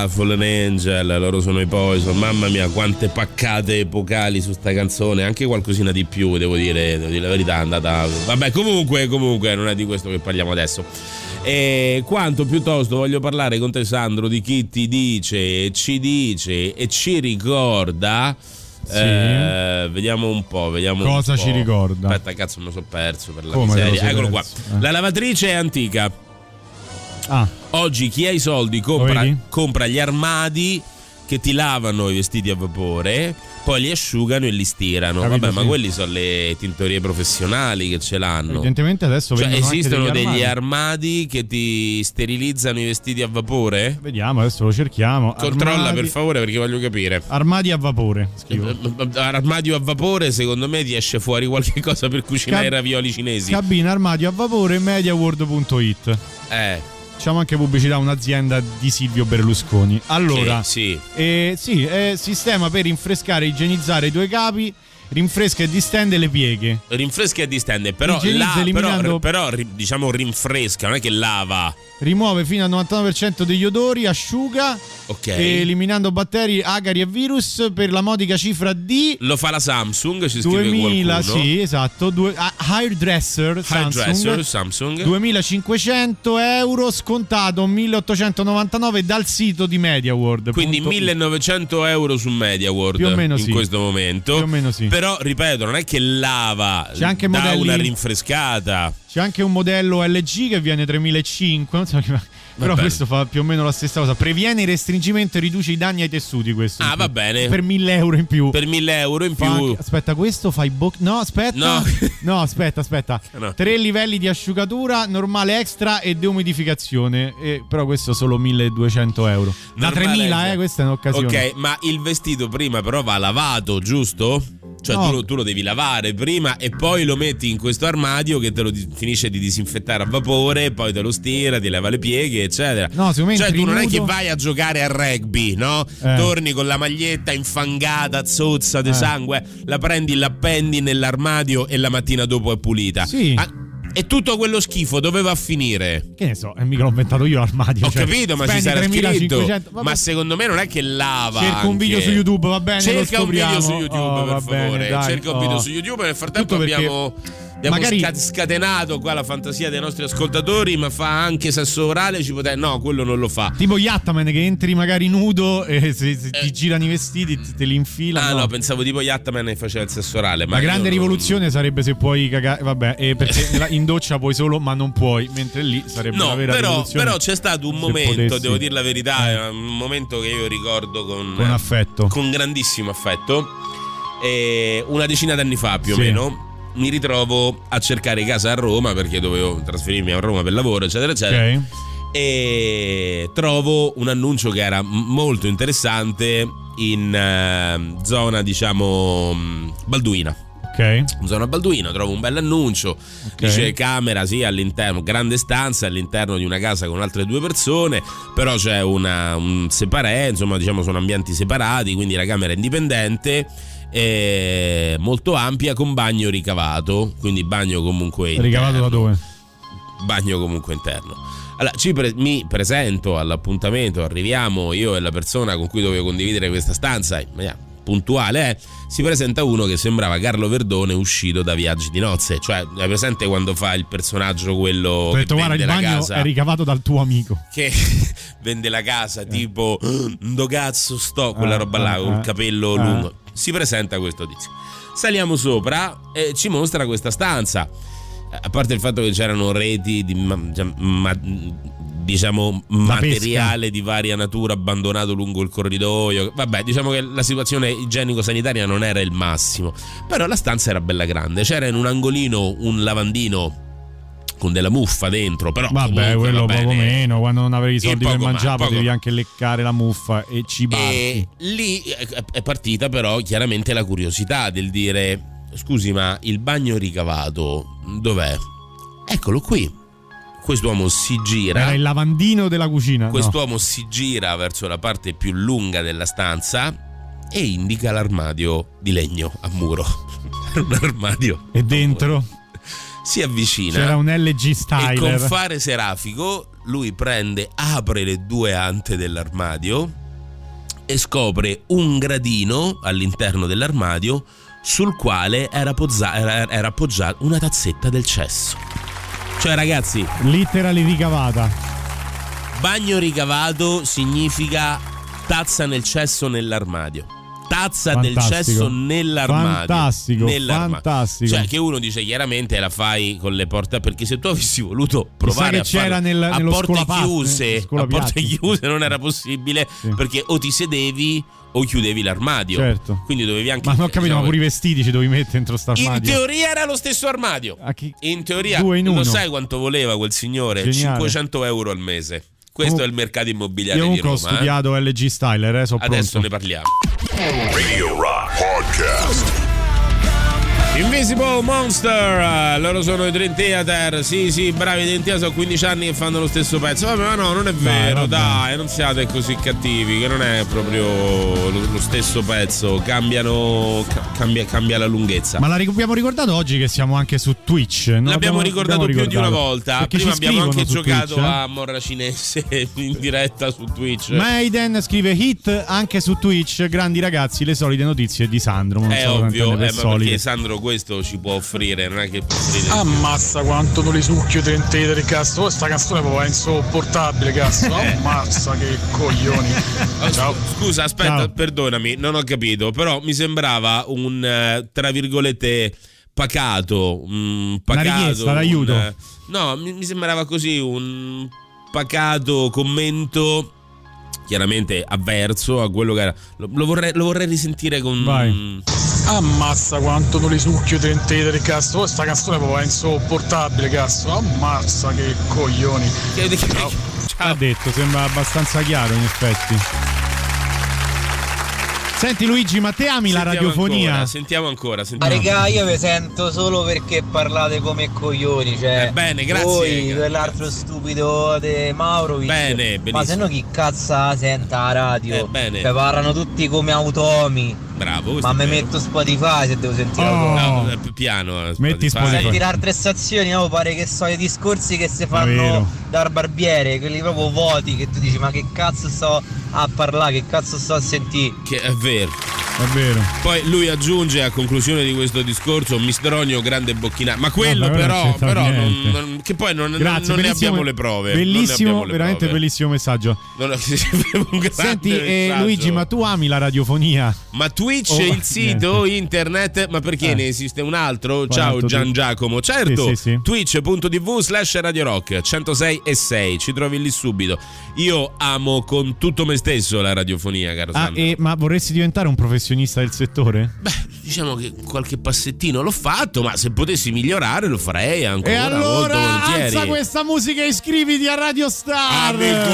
Fallen Angel, loro sono i Poison. Mamma mia, quante paccate epocali su sta canzone, anche qualcosina di più, devo dire la verità, è andata. Vabbè, comunque non è di questo che parliamo adesso. E quanto piuttosto voglio parlare con te, Sandro, di chi ti dice, ci dice e ci ricorda. Sì. Vediamo un po'. Cosa ci ricorda? Aspetta, cazzo, me lo so perso per la miseria. Eccolo qua. La lavatrice è antica. Oggi chi ha i soldi compra gli armadi che ti lavano i vestiti a vapore, poi li asciugano e li stirano. Capito, vabbè, sì. Ma quelli sono le tintorie professionali che ce l'hanno. Evidentemente adesso esistono anche degli armadi che ti sterilizzano i vestiti a vapore? Vediamo, adesso lo cerchiamo. Controlla per favore, perché voglio capire. Armadi a vapore, scrivo. Armadio a vapore, secondo me ti esce fuori qualche cosa per cucinare i ravioli cinesi. Cabina armadio a vapore, mediaworld.it. Facciamo anche pubblicità a un'azienda di Silvio Berlusconi. Allora, sistema per rinfrescare e igienizzare i tuoi capi. Rinfresca e distende le pieghe. Rinfresca e distende, però diciamo rinfresca, non è che lava. Rimuove fino al 99% degli odori, asciuga, eliminando batteri, acari e virus per la modica cifra di... Lo fa la Samsung, ci scrive 2000, qualcuno. sì, esatto. Hairdresser Samsung. 2.500 euro, scontato 1.899 dal sito di MediaWorld. Quindi 1.900 euro su MediaWorld più o meno in questo momento. Più o meno sì. Però, ripeto, non è che lava, c'è anche dà una rinfrescata. C'è anche un modello LG che viene 3.500, non so che... Però questo fa più o meno la stessa cosa. Previene il restringimento e riduce i danni ai tessuti, questo. Va bene. Per 1.000 euro in più. Per 1.000 euro in più. Aspetta, questo fai No, aspetta. No, aspetta. No. 3 livelli di asciugatura, normale, extra e deumidificazione. Però questo solo 1.200 euro. Da 3.000, questa è un'occasione. Ok, ma il vestito prima però va lavato, giusto? Cioè tu lo devi lavare prima e poi lo metti in questo armadio che te lo finisce di disinfettare a vapore, poi te lo stira, ti leva le pieghe, eccetera. No, cioè tu non è che vai a giocare a rugby, no? Torni con la maglietta infangata, zozza di sangue, la prendi, la appendi nell'armadio e la mattina dopo è pulita. Sì. E tutto quello schifo dove va a finire? Che ne so, mica l'ho inventato io l'armadio. Ho capito, ma ci sarà scritto. Ma secondo me non è che lava. Cerca un video su YouTube, va bene. Cerca un video su YouTube, per favore. Cerca un video su YouTube. Nel frattempo abbiamo scatenato qua la fantasia dei nostri ascoltatori, ma fa anche sesso orale, no, quello non lo fa. Tipo Yattaman che entri magari nudo e se ti girano i vestiti te li infila. No, pensavo tipo Yattaman che faceva il sesso orale. La grande rivoluzione sarebbe se puoi cagare, vabbè, perché in doccia puoi solo ma non puoi, mentre lì sarebbe la vera rivoluzione. Però c'è stato un momento, devo dire la verità, è un momento che io ricordo con affetto, con grandissimo affetto, una decina d'anni fa più o meno. Mi ritrovo a cercare casa a Roma perché dovevo trasferirmi a Roma per lavoro, eccetera, eccetera. E trovo un annuncio che era molto interessante in zona, diciamo, Balduina. In zona Balduina trovo un bell'annuncio, dice camera all'interno, grande stanza all'interno di una casa con altre 2 persone, però c'è un separé, insomma, diciamo sono ambienti separati, quindi la camera è indipendente, molto ampia, con bagno ricavato, quindi bagno comunque interno. Ricavato da dove? Bagno comunque interno. Allora mi presento all'appuntamento, arriviamo io e la persona con cui dovevo condividere questa stanza, puntuale, si presenta uno che sembrava Carlo Verdone uscito da Viaggi di nozze, cioè hai presente quando fa il personaggio quello che vende il la bagno casa, è ricavato dal tuo amico che vende la casa, tipo ndo cazzo sto, quella roba là con il capello lungo. Si presenta questo tizio, saliamo sopra e ci mostra questa stanza. A parte il fatto che c'erano reti di materiale di varia natura abbandonato lungo il corridoio, vabbè, diciamo che la situazione igienico-sanitaria non era il massimo, però la stanza era bella grande, c'era in un angolino un lavandino con della muffa dentro, però vabbè, quello poco meno, quando non avevi i soldi per mangiare potevi anche leccare la muffa e cibarti. E lì è partita però chiaramente la curiosità del dire: scusi, ma il bagno ricavato dov'è? Eccolo qui. Quest'uomo si gira. Era il lavandino della cucina. Quest'uomo si gira verso la parte più lunga della stanza e indica l'armadio di legno a muro. Era un armadio. E dentro? Si avvicina. C'era un LG Styler. E con fare serafico lui apre le 2 ante dell'armadio e scopre un gradino all'interno dell'armadio sul quale era appoggiata una tazzetta del cesso. Cioè, ragazzi, literally ricavata. Bagno ricavato significa tazza nel cesso nell'armadio. Tazza fantastico. Del cesso nell'armadio. Fantastico. Cioè, che uno dice chiaramente la fai con le porte, perché se tu avessi voluto provare a c'era farlo a porte chiuse non era possibile, perché o ti sedevi o chiudevi l'armadio. Certo. Quindi dovevi anche. Ma non ho capito, ma pure i vestiti ci dovevi mettere dentro sta armadio. In teoria era lo stesso armadio. In teoria, due in uno. Lo sai quanto voleva quel signore? Geniale. 500 euro al mese. Questo è il mercato immobiliare di Roma. Io ho studiato LG Styler, Adesso pronto. ne parliamo. Radio Rock Podcast. Invisible Monster, loro sono i Dream Theater. Sì, bravi, i Dream Theater, sono 15 anni che fanno lo stesso pezzo. Vabbè, ma no, non è vero, dai, non siate così cattivi, che non è proprio lo stesso pezzo. Cambia la lunghezza. Ma abbiamo ricordato oggi che siamo anche su Twitch. L'abbiamo ricordato più di una volta. Perché prima abbiamo anche giocato Twitch, a Morra Cinese in diretta su Twitch. Maiden scrive hit anche su Twitch. Grandi ragazzi, le solite notizie di Sandro. È ovvio, ma perché Sandro questo ci può offrire, non è che può offrire. Ammazza quanto non li succhio tentere, cazzo. Questa canzone proprio è insopportabile, cazzo. Ammazza che coglioni. Ciao. Scusa, aspetta, ciao. Perdonami, non ho capito, però mi sembrava un tra virgolette pacato, una richiesta d'aiuto. No, mi sembrava così un pacato commento chiaramente avverso a quello che era. Lo vorrei risentire con. Vai. Ammazza quanto non li succhio tentere, cazzo. Questa canzone proprio è insopportabile, cazzo. Ammazza che coglioni. Ciao. Ha detto, sembra abbastanza chiaro in effetti. Senti Luigi, ma te ami la radiofonia? Sentiamo ancora. Ma regà, io vi sento solo perché parlate come coglioni, cioè. Bene, grazie. Voi, quell'altro stupido di Maurovic. Bene, benissimo. Ma se no chi cazzo senta la radio? Bene. Cioè, parlano tutti come automi. Bravo. Ma mi metto Spotify se devo sentire no, più piano. Metti Spotify. Senti altre stazioni, pare che so i discorsi che si fanno dal barbiere, quelli proprio voti, che tu dici ma che cazzo sto a parlare, che cazzo sto a sentire. Che è vero. È vero. Poi lui aggiunge a conclusione di questo discorso: Mistronio grande bocchina. Ma quello però non, che poi non ne abbiamo le prove. Bellissimo, veramente prove. Bellissimo messaggio. Senti messaggio. Luigi, ma tu ami la radiofonia? Ma Twitch, il sito internet, ma perché ne esiste un altro? Ciao Gian Giacomo. Certo, sì. twitch.tv/Radio Rock 106.6, ci trovi lì subito. Io amo con tutto me stesso la radiofonia, caro Sandro. Ma vorresti diventare un professionista del settore? Beh, diciamo che qualche passettino l'ho fatto, ma se potessi migliorare lo farei ancora. E allora molto volentieri. alza questa musica e iscriviti a Radio Star.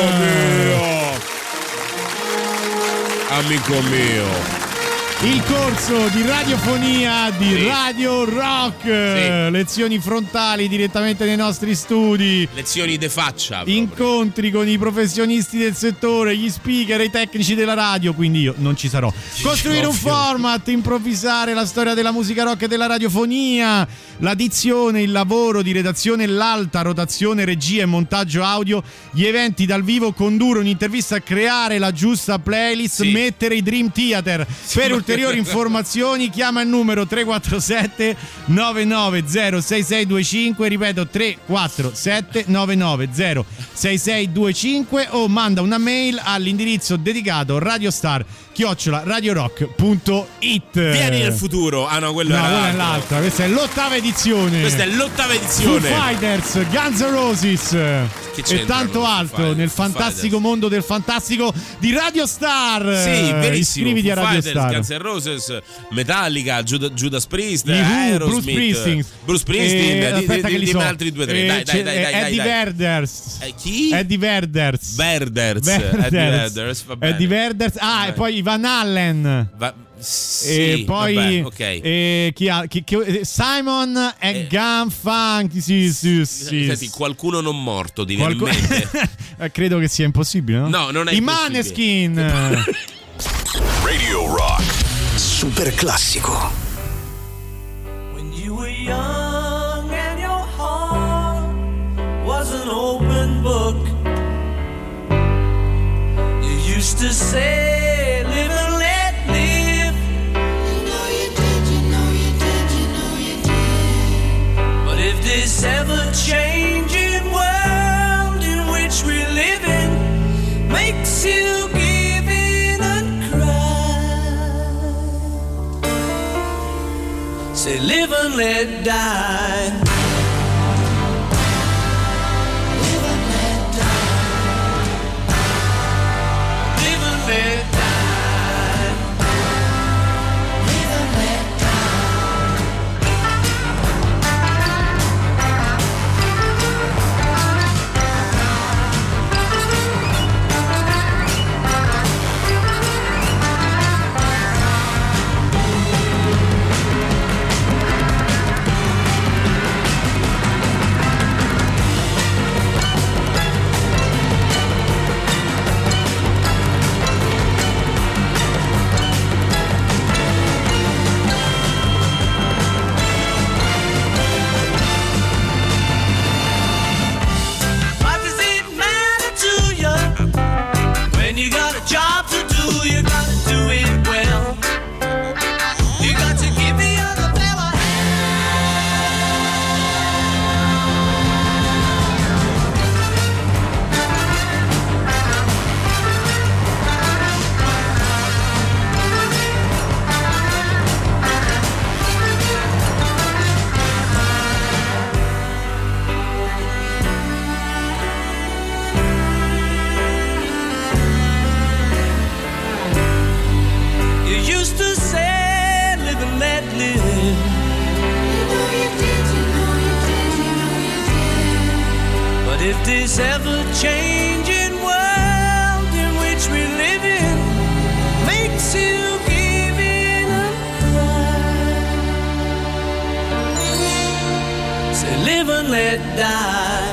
Amico mio. Il corso di radiofonia di Radio Rock. Lezioni frontali direttamente nei nostri studi. Lezioni de faccia proprio. Incontri con i professionisti del settore, gli speaker, i tecnici della radio. Quindi io non ci sarò. Costruire un format, improvvisare la storia della musica rock e della radiofonia, la dizione, il lavoro di redazione, l'alta rotazione, regia e montaggio audio, gli eventi dal vivo, condurre un'intervista, creare la giusta playlist, mettere i Dream Theater. Per ulteriori informazioni chiama il numero 347 990 6625, ripeto 347 990 6625, o manda una mail all'indirizzo dedicato radiostar@radiorock.it. Vieni nel futuro. Ah no, quella è l'altra. Questa è l'ottava edizione. Foo Fighters, Guns N' Roses e tanto altro nel fantastico mondo del fantastico di Radio Star. Sì, verissimo. Iscriviti a Radio Star. Guns N' Roses, Metallica, Judas Priest, Aerosmith, Bruce Springsteen, di altri 2 3. Dai. Eddie Vedder. Chi? Eddie Vedder. Eddie Vedder. E poi Van Allen. Sì, e poi vabbè, okay. chi Simon e Gun Funk. Sì. Senti, qualcuno non morto di in mente. Credo che sia impossibile, no? No, non è I impossibile. Maneskin. Radio Rock Super classico. When you were young and your heart was an open book, you used to say this ever-changing world in which we live in makes you give in and cry, say live and let die. This ever-changing world in which we live in makes you give in and cry, say live and let die.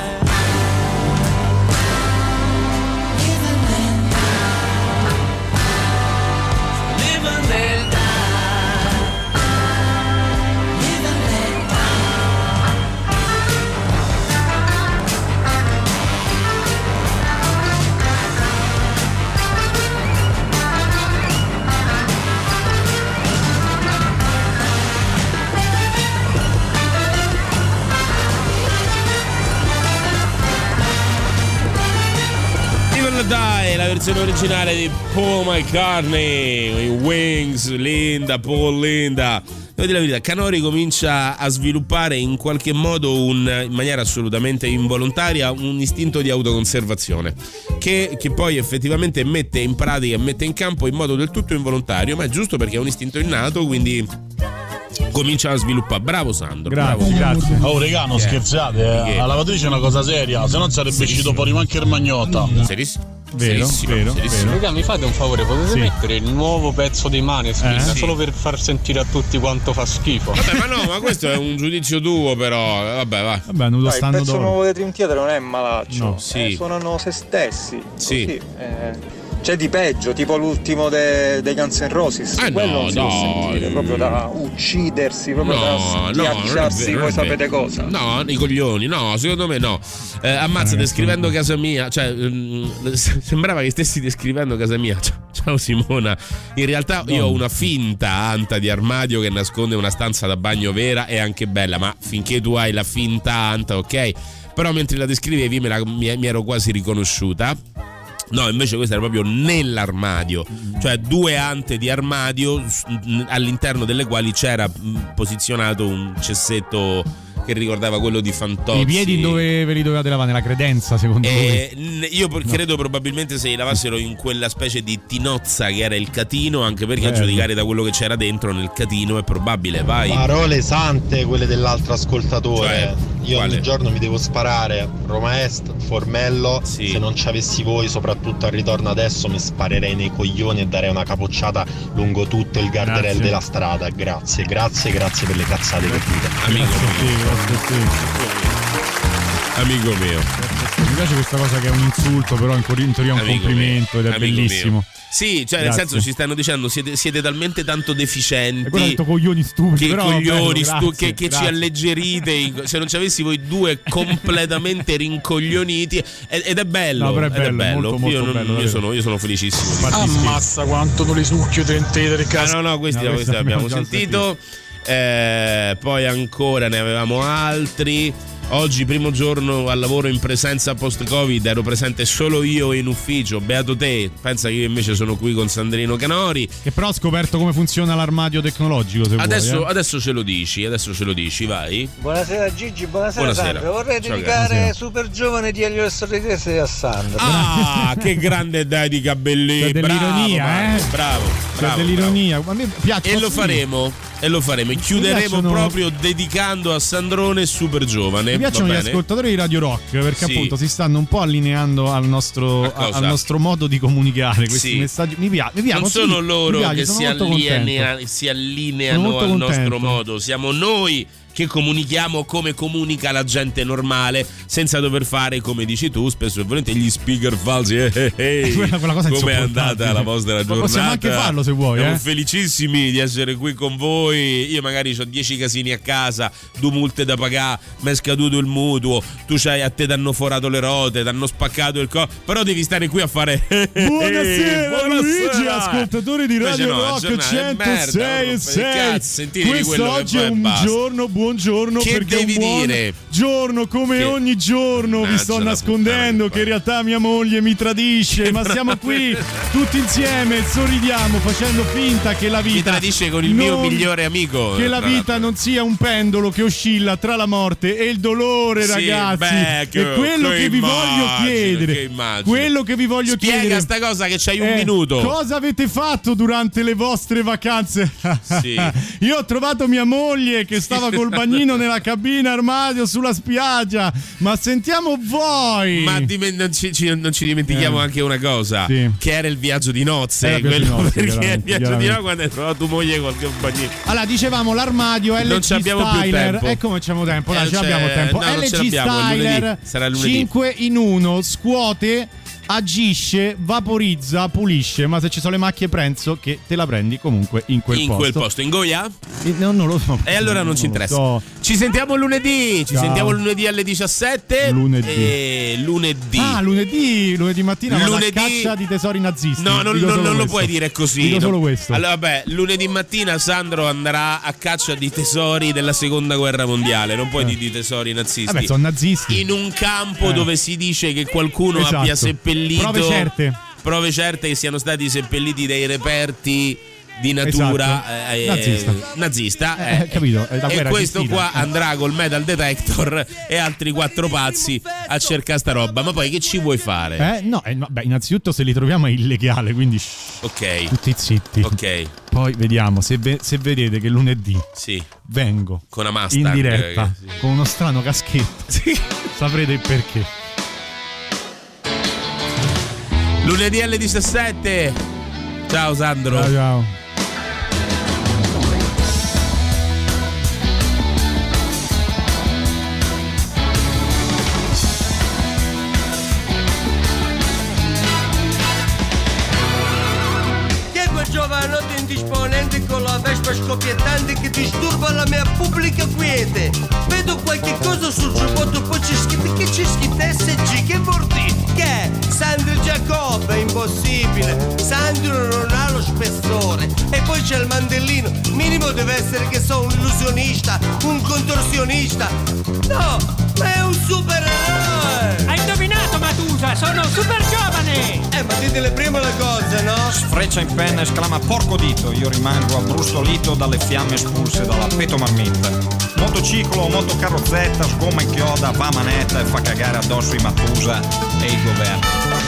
Dai, la versione originale di Paul McCartney, Wings, Linda, Paul Linda. Devo dire la verità, Canori comincia a sviluppare in qualche modo in maniera assolutamente involontaria un istinto di autoconservazione che poi effettivamente mette in pratica e mette in campo in modo del tutto involontario, ma è giusto perché è un istinto innato, quindi comincia a sviluppare. Bravo Sandro. Grazie. Oh regà, non scherzate, la lavatrice è una cosa seria, se no sarebbe uscito fuori anche il magnotta. Serissimo. Vero. Raga, mi fate un favore, potete mettere il nuovo pezzo dei Maneskin solo per far sentire a tutti quanto fa schifo? Vabbè, ma questo è un giudizio tuo, però vabbè, va. Vabbè, il pezzo nuovo dei Dream Theater non è malaccio, no, sì. Suonano se stessi. Sì. Così, c'è di peggio, tipo l'ultimo dei Guns N' Roses. Quello non si può sentire, proprio da uccidersi, proprio da schiacciarsi, voi sapete cosa? No, i coglioni, no, secondo me no. Ammazza, descrivendo casa mia, cioè sembrava che stessi descrivendo casa mia. Ciao Simona. In realtà io ho una finta anta di armadio che nasconde una stanza da bagno vera e anche bella, ma finché tu hai la finta anta, ok? Però mentre la descrivevi mi ero quasi riconosciuta. No, invece questa era proprio nell'armadio, cioè due ante di armadio all'interno delle quali c'era posizionato un cessetto che ricordava quello di Fantozzi. I piedi dove ve li dovevate lavare? Nella credenza, secondo voi? Io credo probabilmente se li lavassero in quella specie di tinozza che era il catino, anche perché a giudicare da quello che c'era dentro nel catino è probabile. Vai. Parole sante quelle dell'altro ascoltatore. Cioè, io ogni giorno mi devo sparare Roma Est, Formello. Se non ci avessi voi, soprattutto al ritorno adesso, mi sparerei nei coglioni e darei una capocciata lungo tutto il guardrail della strada. Grazie per le cazzate che dite. Amico mio. Mi piace questa cosa che è un insulto, però in teoria è un complimento ed è bellissimo. Mio. Sì, cioè nel senso ci stanno dicendo siete talmente tanto deficienti. Quello ha detto coglioni stupidi, che però coglioni bello, che ci alleggerite. Se non ci avessi voi due completamente rincoglioniti, ed è bello. No, però è bello. Molto bello. Io sono felicissimo. Ammazza quanto non li succhio dentro del cazzo. No, questi abbiamo sentito. Poi ancora ne avevamo altri. oggi primo giorno al lavoro in presenza post-Covid, ero presente solo io in ufficio, beato te. Pensa che io invece sono qui con Sandrino Canori, che però ha scoperto come funziona l'armadio tecnologico, se vuoi. Adesso ce lo dici, vai. Buonasera Gigi, buonasera. Sandro. Vorrei dedicare Super Giovane di Elio Sorridese a Sandro. Ah, che grande dedica, bellissima. Dell'ironia, bravo. Dell'ironia. A me piace. E lo faremo. E chiuderemo proprio dedicando a Sandrone Super Giovane. Mi piacciono gli ascoltatori di Radio Rock, perché appunto si stanno un po' allineando al nostro modo di comunicare questi messaggi. Mi piace. Non sono loro che si allineano al nostro modo, siamo noi che comunichiamo come comunica la gente normale, senza dover fare, come dici tu, spesso e volentieri gli speaker falsi. Quella cosa come è andata la vostra giornata? Possiamo anche farlo se vuoi. Siamo felicissimi di essere qui con voi. Io magari ho 10 casini a casa, 2 multe da pagare, mi è scaduto il mutuo, a te t'hanno forato le rote, t'hanno spaccato il però devi stare qui a fare buonasera Luigi, ascoltatori di Radio Rock 106.6. Questo oggi è un giorno buongiorno, che perché devi dire? Giorno come ogni giorno. Vi sto nascondendo che in realtà mia moglie mi tradisce, ma siamo qui tutti insieme, sorridiamo facendo finta che la vita mi tradisce con il mio migliore amico, che la vita non sia un pendolo che oscilla tra la morte e il dolore, ragazzi. E quello che vi voglio chiedere, spiega sta cosa che c'hai un minuto. Cosa avete fatto durante le vostre vacanze? Io ho trovato mia moglie che stava col bagnino nella cabina armadio sulla spiaggia, ma sentiamo voi. Ma non ci dimentichiamo anche una cosa, che era il viaggio di nozze, perché il viaggio di nozze quando hai trovato tu moglie col bagnino. Allora, dicevamo l'armadio LG Styler, e come c'abbiamo tempo? Ce l'abbiamo tempo. LG Styler 5 in 1, scuote, agisce, vaporizza, pulisce, ma se ci sono le macchie penso che te la prendi comunque in quel posto. In Goia? Non lo so. E allora non ci interessa. Ci sentiamo lunedì. Sentiamo lunedì alle 17. Lunedì. Ah, lunedì mattina vado a caccia di tesori nazisti. No, non lo puoi dire così. Dico solo questo. Allora, vabbè, lunedì mattina Sandro andrà a caccia di tesori della seconda guerra mondiale. Non puoi dire di tesori nazisti. Vabbè, sono nazisti. In un campo dove si dice che qualcuno abbia seppellito prove certe che siano stati seppelliti dei reperti di natura nazista. Capito? E questo qua andrà col metal detector e altri 4 pazzi a cercare sta roba. Ma poi che ci vuoi fare? Innanzitutto se li troviamo è illegale, quindi ok, tutti zitti. Ok. Poi vediamo se vedete che lunedì vengo con una Mustang in diretta con uno strano caschetto. Saprete il perché. Lunedì alle 17. Ciao Sandro. Ciao. Giovanotte indisponente con la vespa scoppiettante che disturba la mia pubblica quiete. Vedo qualche cosa sul giubbotto, poi c'è scritto SG, che vuol dire? Che Sandro Giacobbe è impossibile, Sandro non ha lo spessore. E poi c'è il mandellino, minimo deve essere che sono un illusionista, un contorsionista. No, ma è un supereroe. Hai indovinato, Matusa, sono super giovane. Ma ditele prima le cose, no? Sfreccia in penna, esclama porco dito. Io rimango abbrustolito dalle fiamme espulse dalla petomarmitta. Motociclo, motocarrozzetta, sgomma in chioda, va a manetta e fa cagare addosso i Matusa e il governo.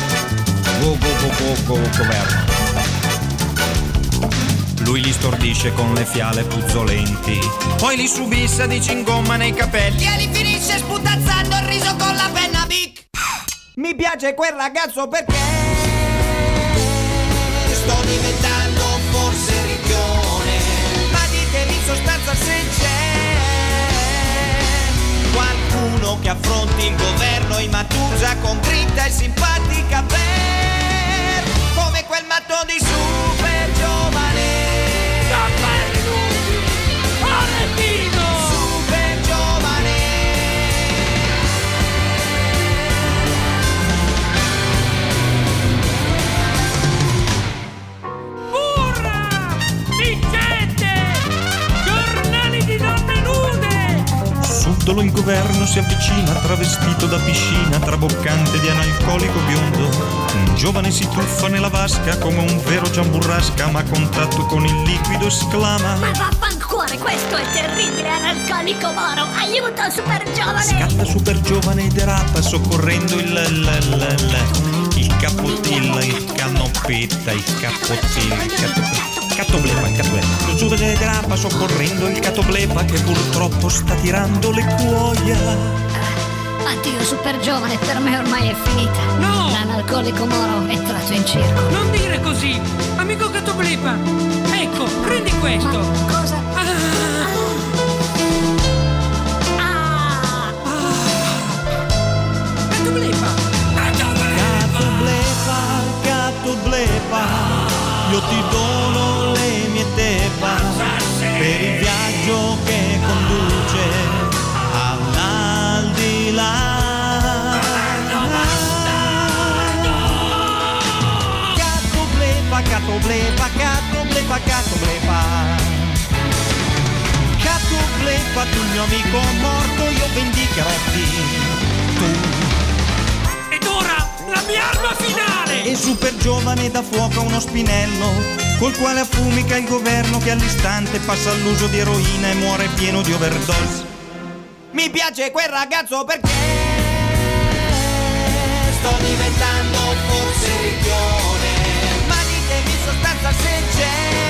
Go governo. Lui li stordisce con le fiale puzzolenti, poi li subissa di cingomma nei capelli e li finisce sputazzando il riso con la penna Bic. Mi piace quel ragazzo perché sto diventando forse ricchione. Ma ditemi in sostanza se c'è qualcuno che affronti il governo in Matusa con grinta e simpatica come quel matto di super giovane. Super giovane. Urra! Vincente! Giornali di donne nude! Subdolo in governo si avvicina, travestito da piscina, traboccante di analcolico biondo. Un giovane si tuffa nella vasca come un vero giamburrasca, ma a contatto con il liquido esclama: ma vaffancuore, questo è terribile, analcolico Moro, aiuto, super giovane! Scatta super giovane e derapa, soccorrendo il canoppetta, il catoblepa. Lo giovane derapa soccorrendo il catoblepa che purtroppo sta tirando le cuoia. Addio super giovane, per me ormai è finita. No! L'analcolico Moro è tratto in circo. Non dire così, amico catoblepa. Ecco, prendi questo. Ma cosa? Catoblepa, io ti dono le mie tepa per il viaggio che conduce all'aldilà. Catoblepa, tu mio amico morto, io vendicheroti. Ed ora la mia arma finale! E super giovane dà fuoco a uno spinello, col quale affumica il governo che all'istante passa all'uso di eroina e muore pieno di overdose. Mi piace quel ragazzo perché sto diventando forse ricchione, ma ditemi in sostanza se c'è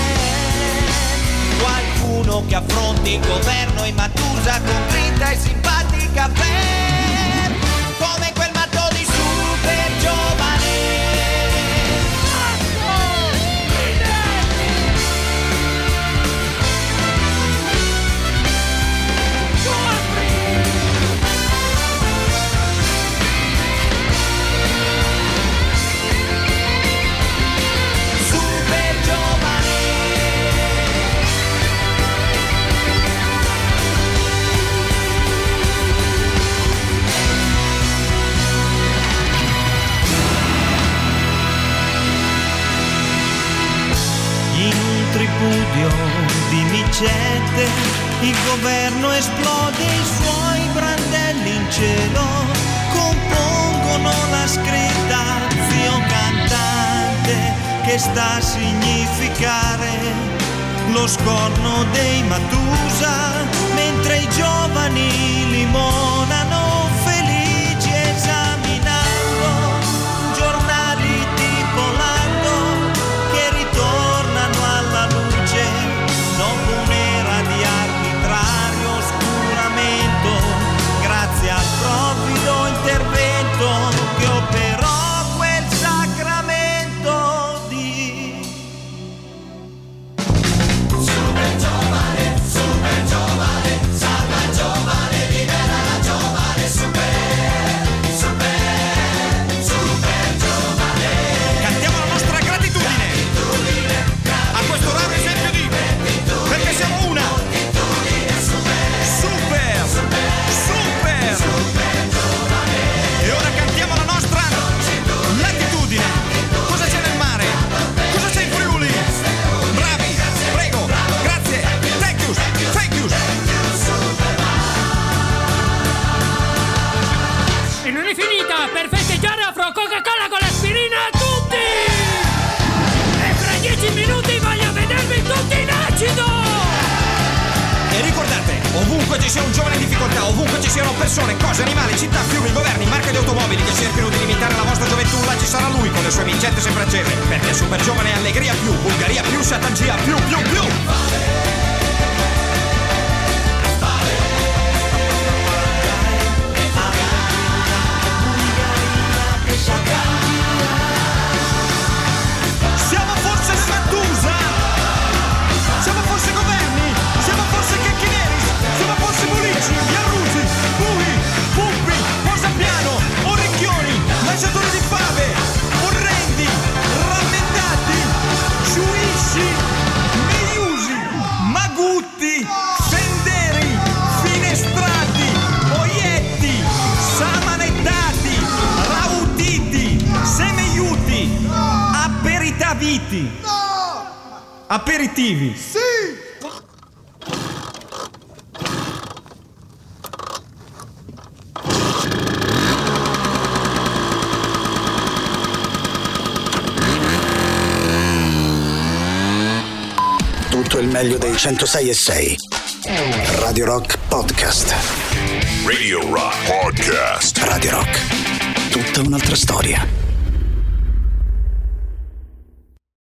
qualcuno che affronti il governo in Matusa con grinta e simpatica per come quel matto di super giovane. Tripudio di micette, il governo esplode, i suoi brandelli in cielo compongono la scritta zio cantante, che sta a significare lo scorno dei Matusa, mentre i giovani limonano felici esaminando giornali tipo Lando che ritornano alla luce dopo un'era di arbitrario oscuramento, grazie al provvido intervento che operò quel sacramento di super giovane, salva il giovane, libera la giovane, super giovane. Cantiamo la nostra gratitudine a questo raro esempio di perché siamo una super giovane. E ora cantiamo la nostra latitudine. Cosa c'è nel mare? Cosa c'è in Friuli? Bravi, prego, grazie, thank you. E non è finita, per festeggiare offro Coca-Cola con l'aspirina a tutti! E fra 10 minuti voglio vedervi tutti in acido! E ricordate, ovunque ci sia un giovane in difficoltà, ovunque ci siano persone, cose, animali, città, fiumi, governi, marche di automobili che cerchino di limitare la vostra gioventù, là ci sarà lui con le sue vincenti sempre accese, perché super giovane è allegria più, Bulgaria più, satangia più. Siamo forse Matusa? Siamo forse governi? Siamo forse Checchineris? Siamo forse Bulici, Iarrusi, Bui, Puppi, Posapiano, Orecchioni, lanciatori di fave, orrendi, rammendati, giuisci, meiusi, magutti, fenderi, finestrati, oietti, samanettati, rautiti, semeiuti, aperitaviti. Aperitivi. Sì. ascoltato il meglio dei 106.6. Radio Rock Podcast. Radio Rock Podcast. Radio Rock. Tutta un'altra storia.